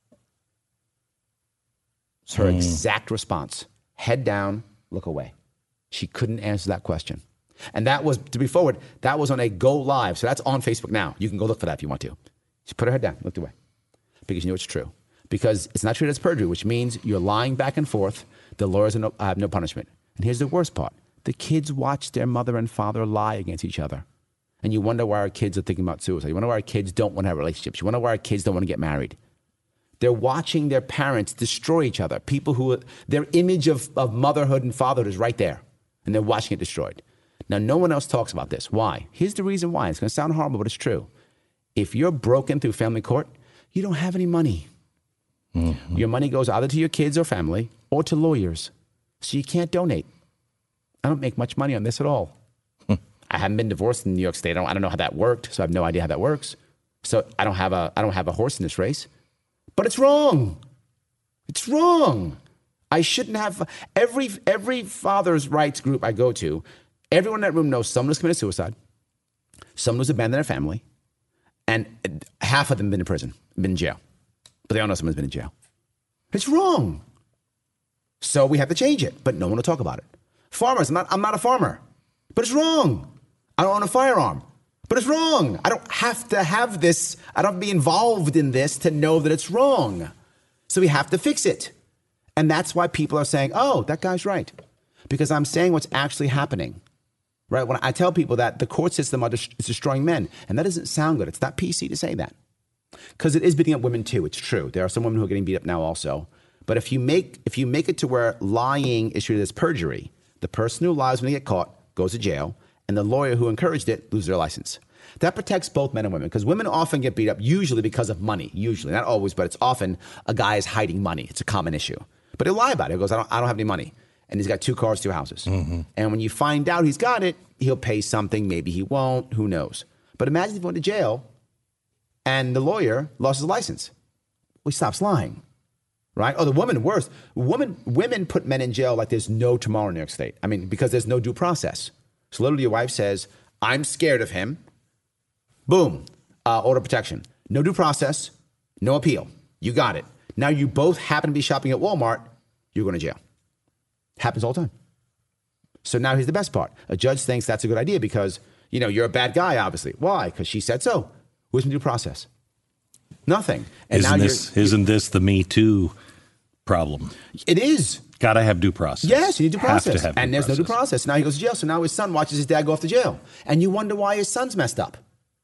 It's her mm. exact response. Head down, look away. She couldn't answer that question. And that was, to be forward, that was on a Go Live. So that's on Facebook now. You can go look for that if you want to. She put her head down, looked away. Because you know it's true. Because it's not treated as perjury, which means you're lying back and forth. The lawyers have no, have no punishment. And here's the worst part. The kids watch their mother and father lie against each other. And you wonder why our kids are thinking about suicide. You wonder why our kids don't want to have relationships. You wonder why our kids don't want to get married. They're watching their parents destroy each other. People who, their image of, of motherhood and fatherhood is right there. and they're watching it destroyed. Now, no one else talks about this. Why? Here's the reason why. It's going to sound horrible, but it's true. If you're broken through family court, you don't have any money. Mm-hmm. Your money goes either to your kids or family or to lawyers. So you can't donate. I don't make much money on this at all. I haven't been divorced in New York State. I don't, I don't know how that worked, so I have no idea how that works. So I don't have a I don't have a horse in this race. But it's wrong. It's wrong. I shouldn't have every every father's rights group I go to, everyone in that room knows someone who's committed suicide, someone who's abandoned their family, and half of them have been in prison, been in jail. But they all know someone's been in jail. It's wrong. So we have to change it, but no one will talk about it. Farmers, I'm not, I'm not a farmer, but it's wrong. I don't own a firearm, but it's wrong. I don't have to have this. I don't have to be involved in this to know that it's wrong. So we have to fix it. And that's why people are saying, oh, that guy's right. Because I'm saying what's actually happening. Right? When I tell people that the court system is destroying men, and that doesn't sound good. It's not P C to say that. Because it is beating up women too. It's true. There are some women who are getting beat up now also. But if you make if you make it to where lying is treated as perjury, the person who lies when they get caught goes to jail, and the lawyer who encouraged it loses their license. That protects both men and women, because women often get beat up usually because of money. Usually, not always, but it's often a guy is hiding money. It's a common issue. But he'll lie about it. He goes, I don't, I don't have any money. And he's got two cars, two houses. Mm-hmm. And when you find out he's got it, he'll pay something. Maybe he won't. Who knows? But imagine if he went to jail and the lawyer lost his license. Well, he stops lying. Right? Oh, the woman, worse. Women, women put men in jail like there's no tomorrow in New York State. I mean, because there's no due process. So literally your wife says, I'm scared of him. Boom. Uh, order of protection. No due process. No appeal. You got it. Now you both happen to be shopping at Walmart. You're going to jail. Happens all the time. So now here's the best part. A judge thinks that's a good idea because, you know, you're a bad guy, obviously. Why? Because she said so. Where's the due process? Nothing. And isn't now this you're, isn't this the Me Too problem? It is. Got to have due process. Yes, you need due process. Have to have due and there's process. no due process. Now he goes to jail. So now his son watches his dad go off to jail. And you wonder why his son's messed up.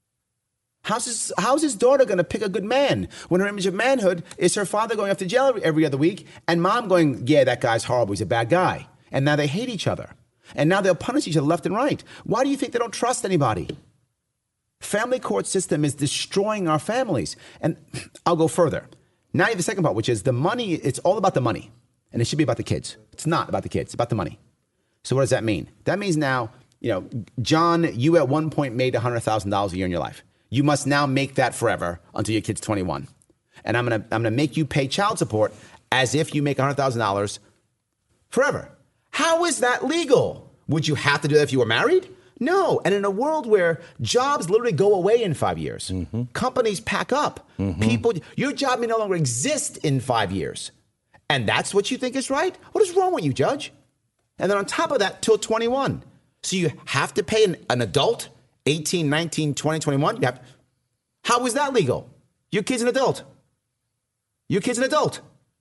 How's his, how's his daughter going to pick a good man when her image of manhood is her father going off to jail every, every other week and mom going, yeah, that guy's horrible. He's a bad guy. And now they hate each other. And now they'll punish each other left and right. Why do you think they don't trust anybody? Family court system is destroying our families. And I'll go further. Now you have the second part, which is the money. It's all about the money. And it should be about the kids. It's not about the kids. It's about the money. So what does that mean? That means now, you know, John, you at one point made one hundred thousand dollars a year in your life. You must now make that forever until your kid's twenty-one. And I'm going to I'm going to make you pay child support as if you make one hundred thousand dollars forever. How is that legal? Would you have to do that if you were married? No. And in a world where jobs literally go away in five years, mm-hmm. companies pack up, mm-hmm. people, your job may no longer exist in five years. And that's what you think is right? What is wrong with you, Judge? And then on top of that, till twenty-one. So you have to pay an, an adult, eighteen, nineteen, twenty, twenty-one. You have, how is that legal? Your kid's an adult. Your kid's an adult.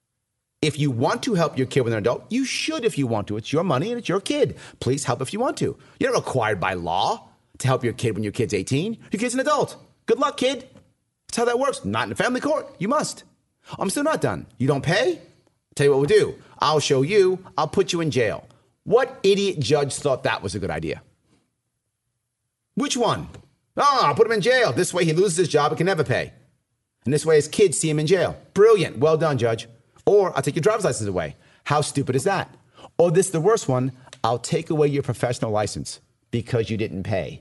If you want to help your kid when they're an adult, you should if you want to. It's your money and it's your kid. Please help if you want to. You're not required by law to help your kid when your kid's eighteen. Your kid's an adult. Good luck, kid. That's how that works. Not in a family court. You must. I'm still not done. You don't pay? Tell you what we'll do. I'll show you. I'll put you in jail. What idiot judge thought that was a good idea? Which one? Oh, I'll put him in jail. This way he loses his job and can never pay. And this way his kids see him in jail. Brilliant. Well done, Judge. Or I'll take your driver's license away. How stupid is that? Or this is the worst one. I'll take away your professional license because you didn't pay.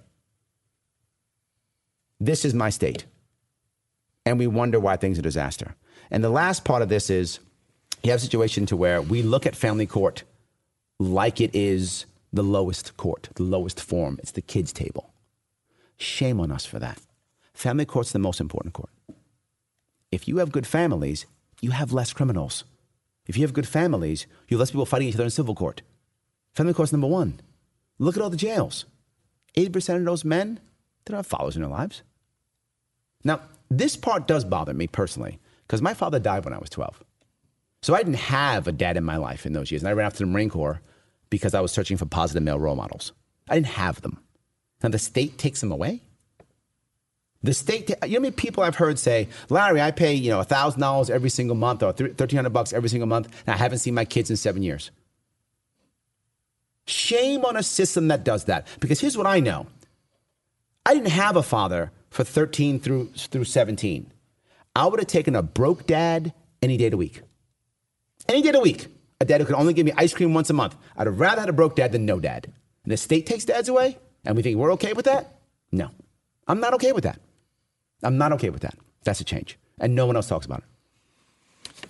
This is my state. And we wonder why things are a disaster. And the last part of this is you have a situation to where we look at family court like it is the lowest court, the lowest form. It's the kids' table. Shame on us for that. Family court's the most important court. If you have good families, you have less criminals. If you have good families, you have less people fighting each other in civil court. Family court's number one. Look at all the jails. eighty percent of those men, they don't have fathers in their lives. Now, this part does bother me personally, because my father died when I was twelve. So I didn't have a dad in my life in those years. And I ran after the Marine Corps because I was searching for positive male role models. I didn't have them. Now the state takes them away. The state, you know how many people I've heard say, Larry, I pay, you know, one thousand dollars every single month or thirteen hundred bucks every single month, and I haven't seen my kids in seven years. Shame shame on a system that does that. Because here's what I know. I didn't have a father for thirteen through through seventeen. I would have taken a broke dad any day of the week. Any day of the week. A dad who could only give me ice cream once a month. I'd have rather had a broke dad than no dad. And the state takes dads away, and we think we're okay with that? No. I'm not okay with that. I'm not okay with that. That's a change. And no one else talks about it.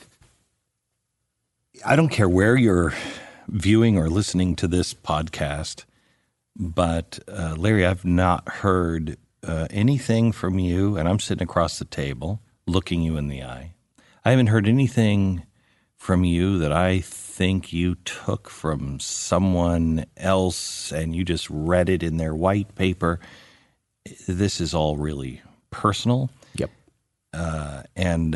I don't care where you're viewing or listening to this podcast, but uh, Larry, I've not heard uh, anything from you, and I'm sitting across the table looking you in the eye. I haven't heard anything from you that I think you took from someone else and you just read it in their white paper. This is all really personal. Yep. Uh, and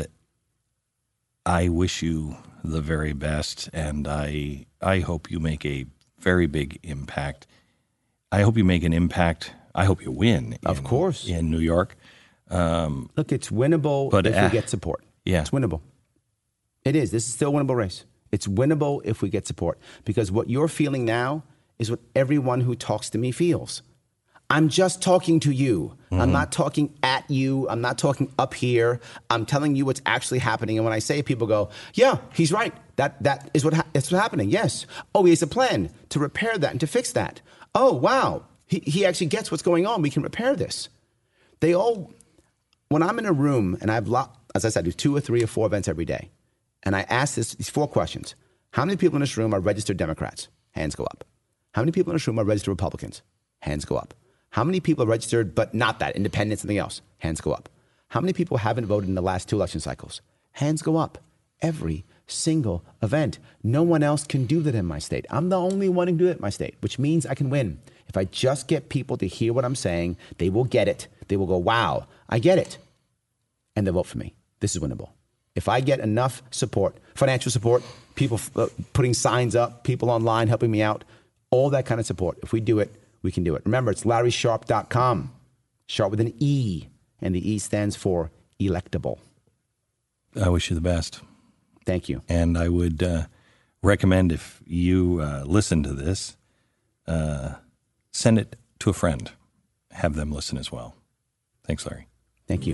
I wish you the very best, and I I hope you make a very big impact. I hope you make an impact. I hope you win. Of in, course. In New York. Um, Look, it's winnable but, if uh, we get support. Yeah. It's winnable. It is. This is still a winnable race. It's winnable if we get support. Because what you're feeling now is what everyone who talks to me feels. I'm just talking to you. Mm-hmm. I'm not talking at you. I'm not talking up here. I'm telling you what's actually happening. And when I say it, people go, yeah, he's right. That That is what ha- that's what's happening. Yes. Oh, he has a plan to repair that and to fix that. Oh, wow. He, he actually gets what's going on. We can repair this. They all, when I'm in a room and I've, lot, as I said, I do two or three or four events every day. And I ask this, these four questions. How many people in this room are registered Democrats? Hands go up. How many people in this room are registered Republicans? Hands go up. How many people are registered but not that, independent, something else? Hands go up. How many people haven't voted in the last two election cycles? Hands go up. Every single event. No one else can do that in my state. I'm the only one who can do it in my state, which means I can win. If I just get people to hear what I'm saying, they will get it. They will go, wow, I get it. And they'll vote for me. This is winnable. If I get enough support, financial support, people uh, putting signs up, people online helping me out, all that kind of support, if we do it, we can do it. Remember, it's larry sharpe dot com. Sharp with an E, and the E stands for electable. I wish you the best. Thank you. And I would uh, recommend if you uh, listen to this, uh, send it to a friend. Have them listen as well. Thanks, Larry. Thank you.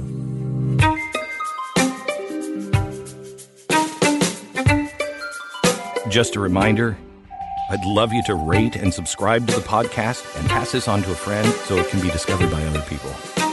Just a reminder, I'd love you to rate and subscribe to the podcast and pass this on to a friend so it can be discovered by other people.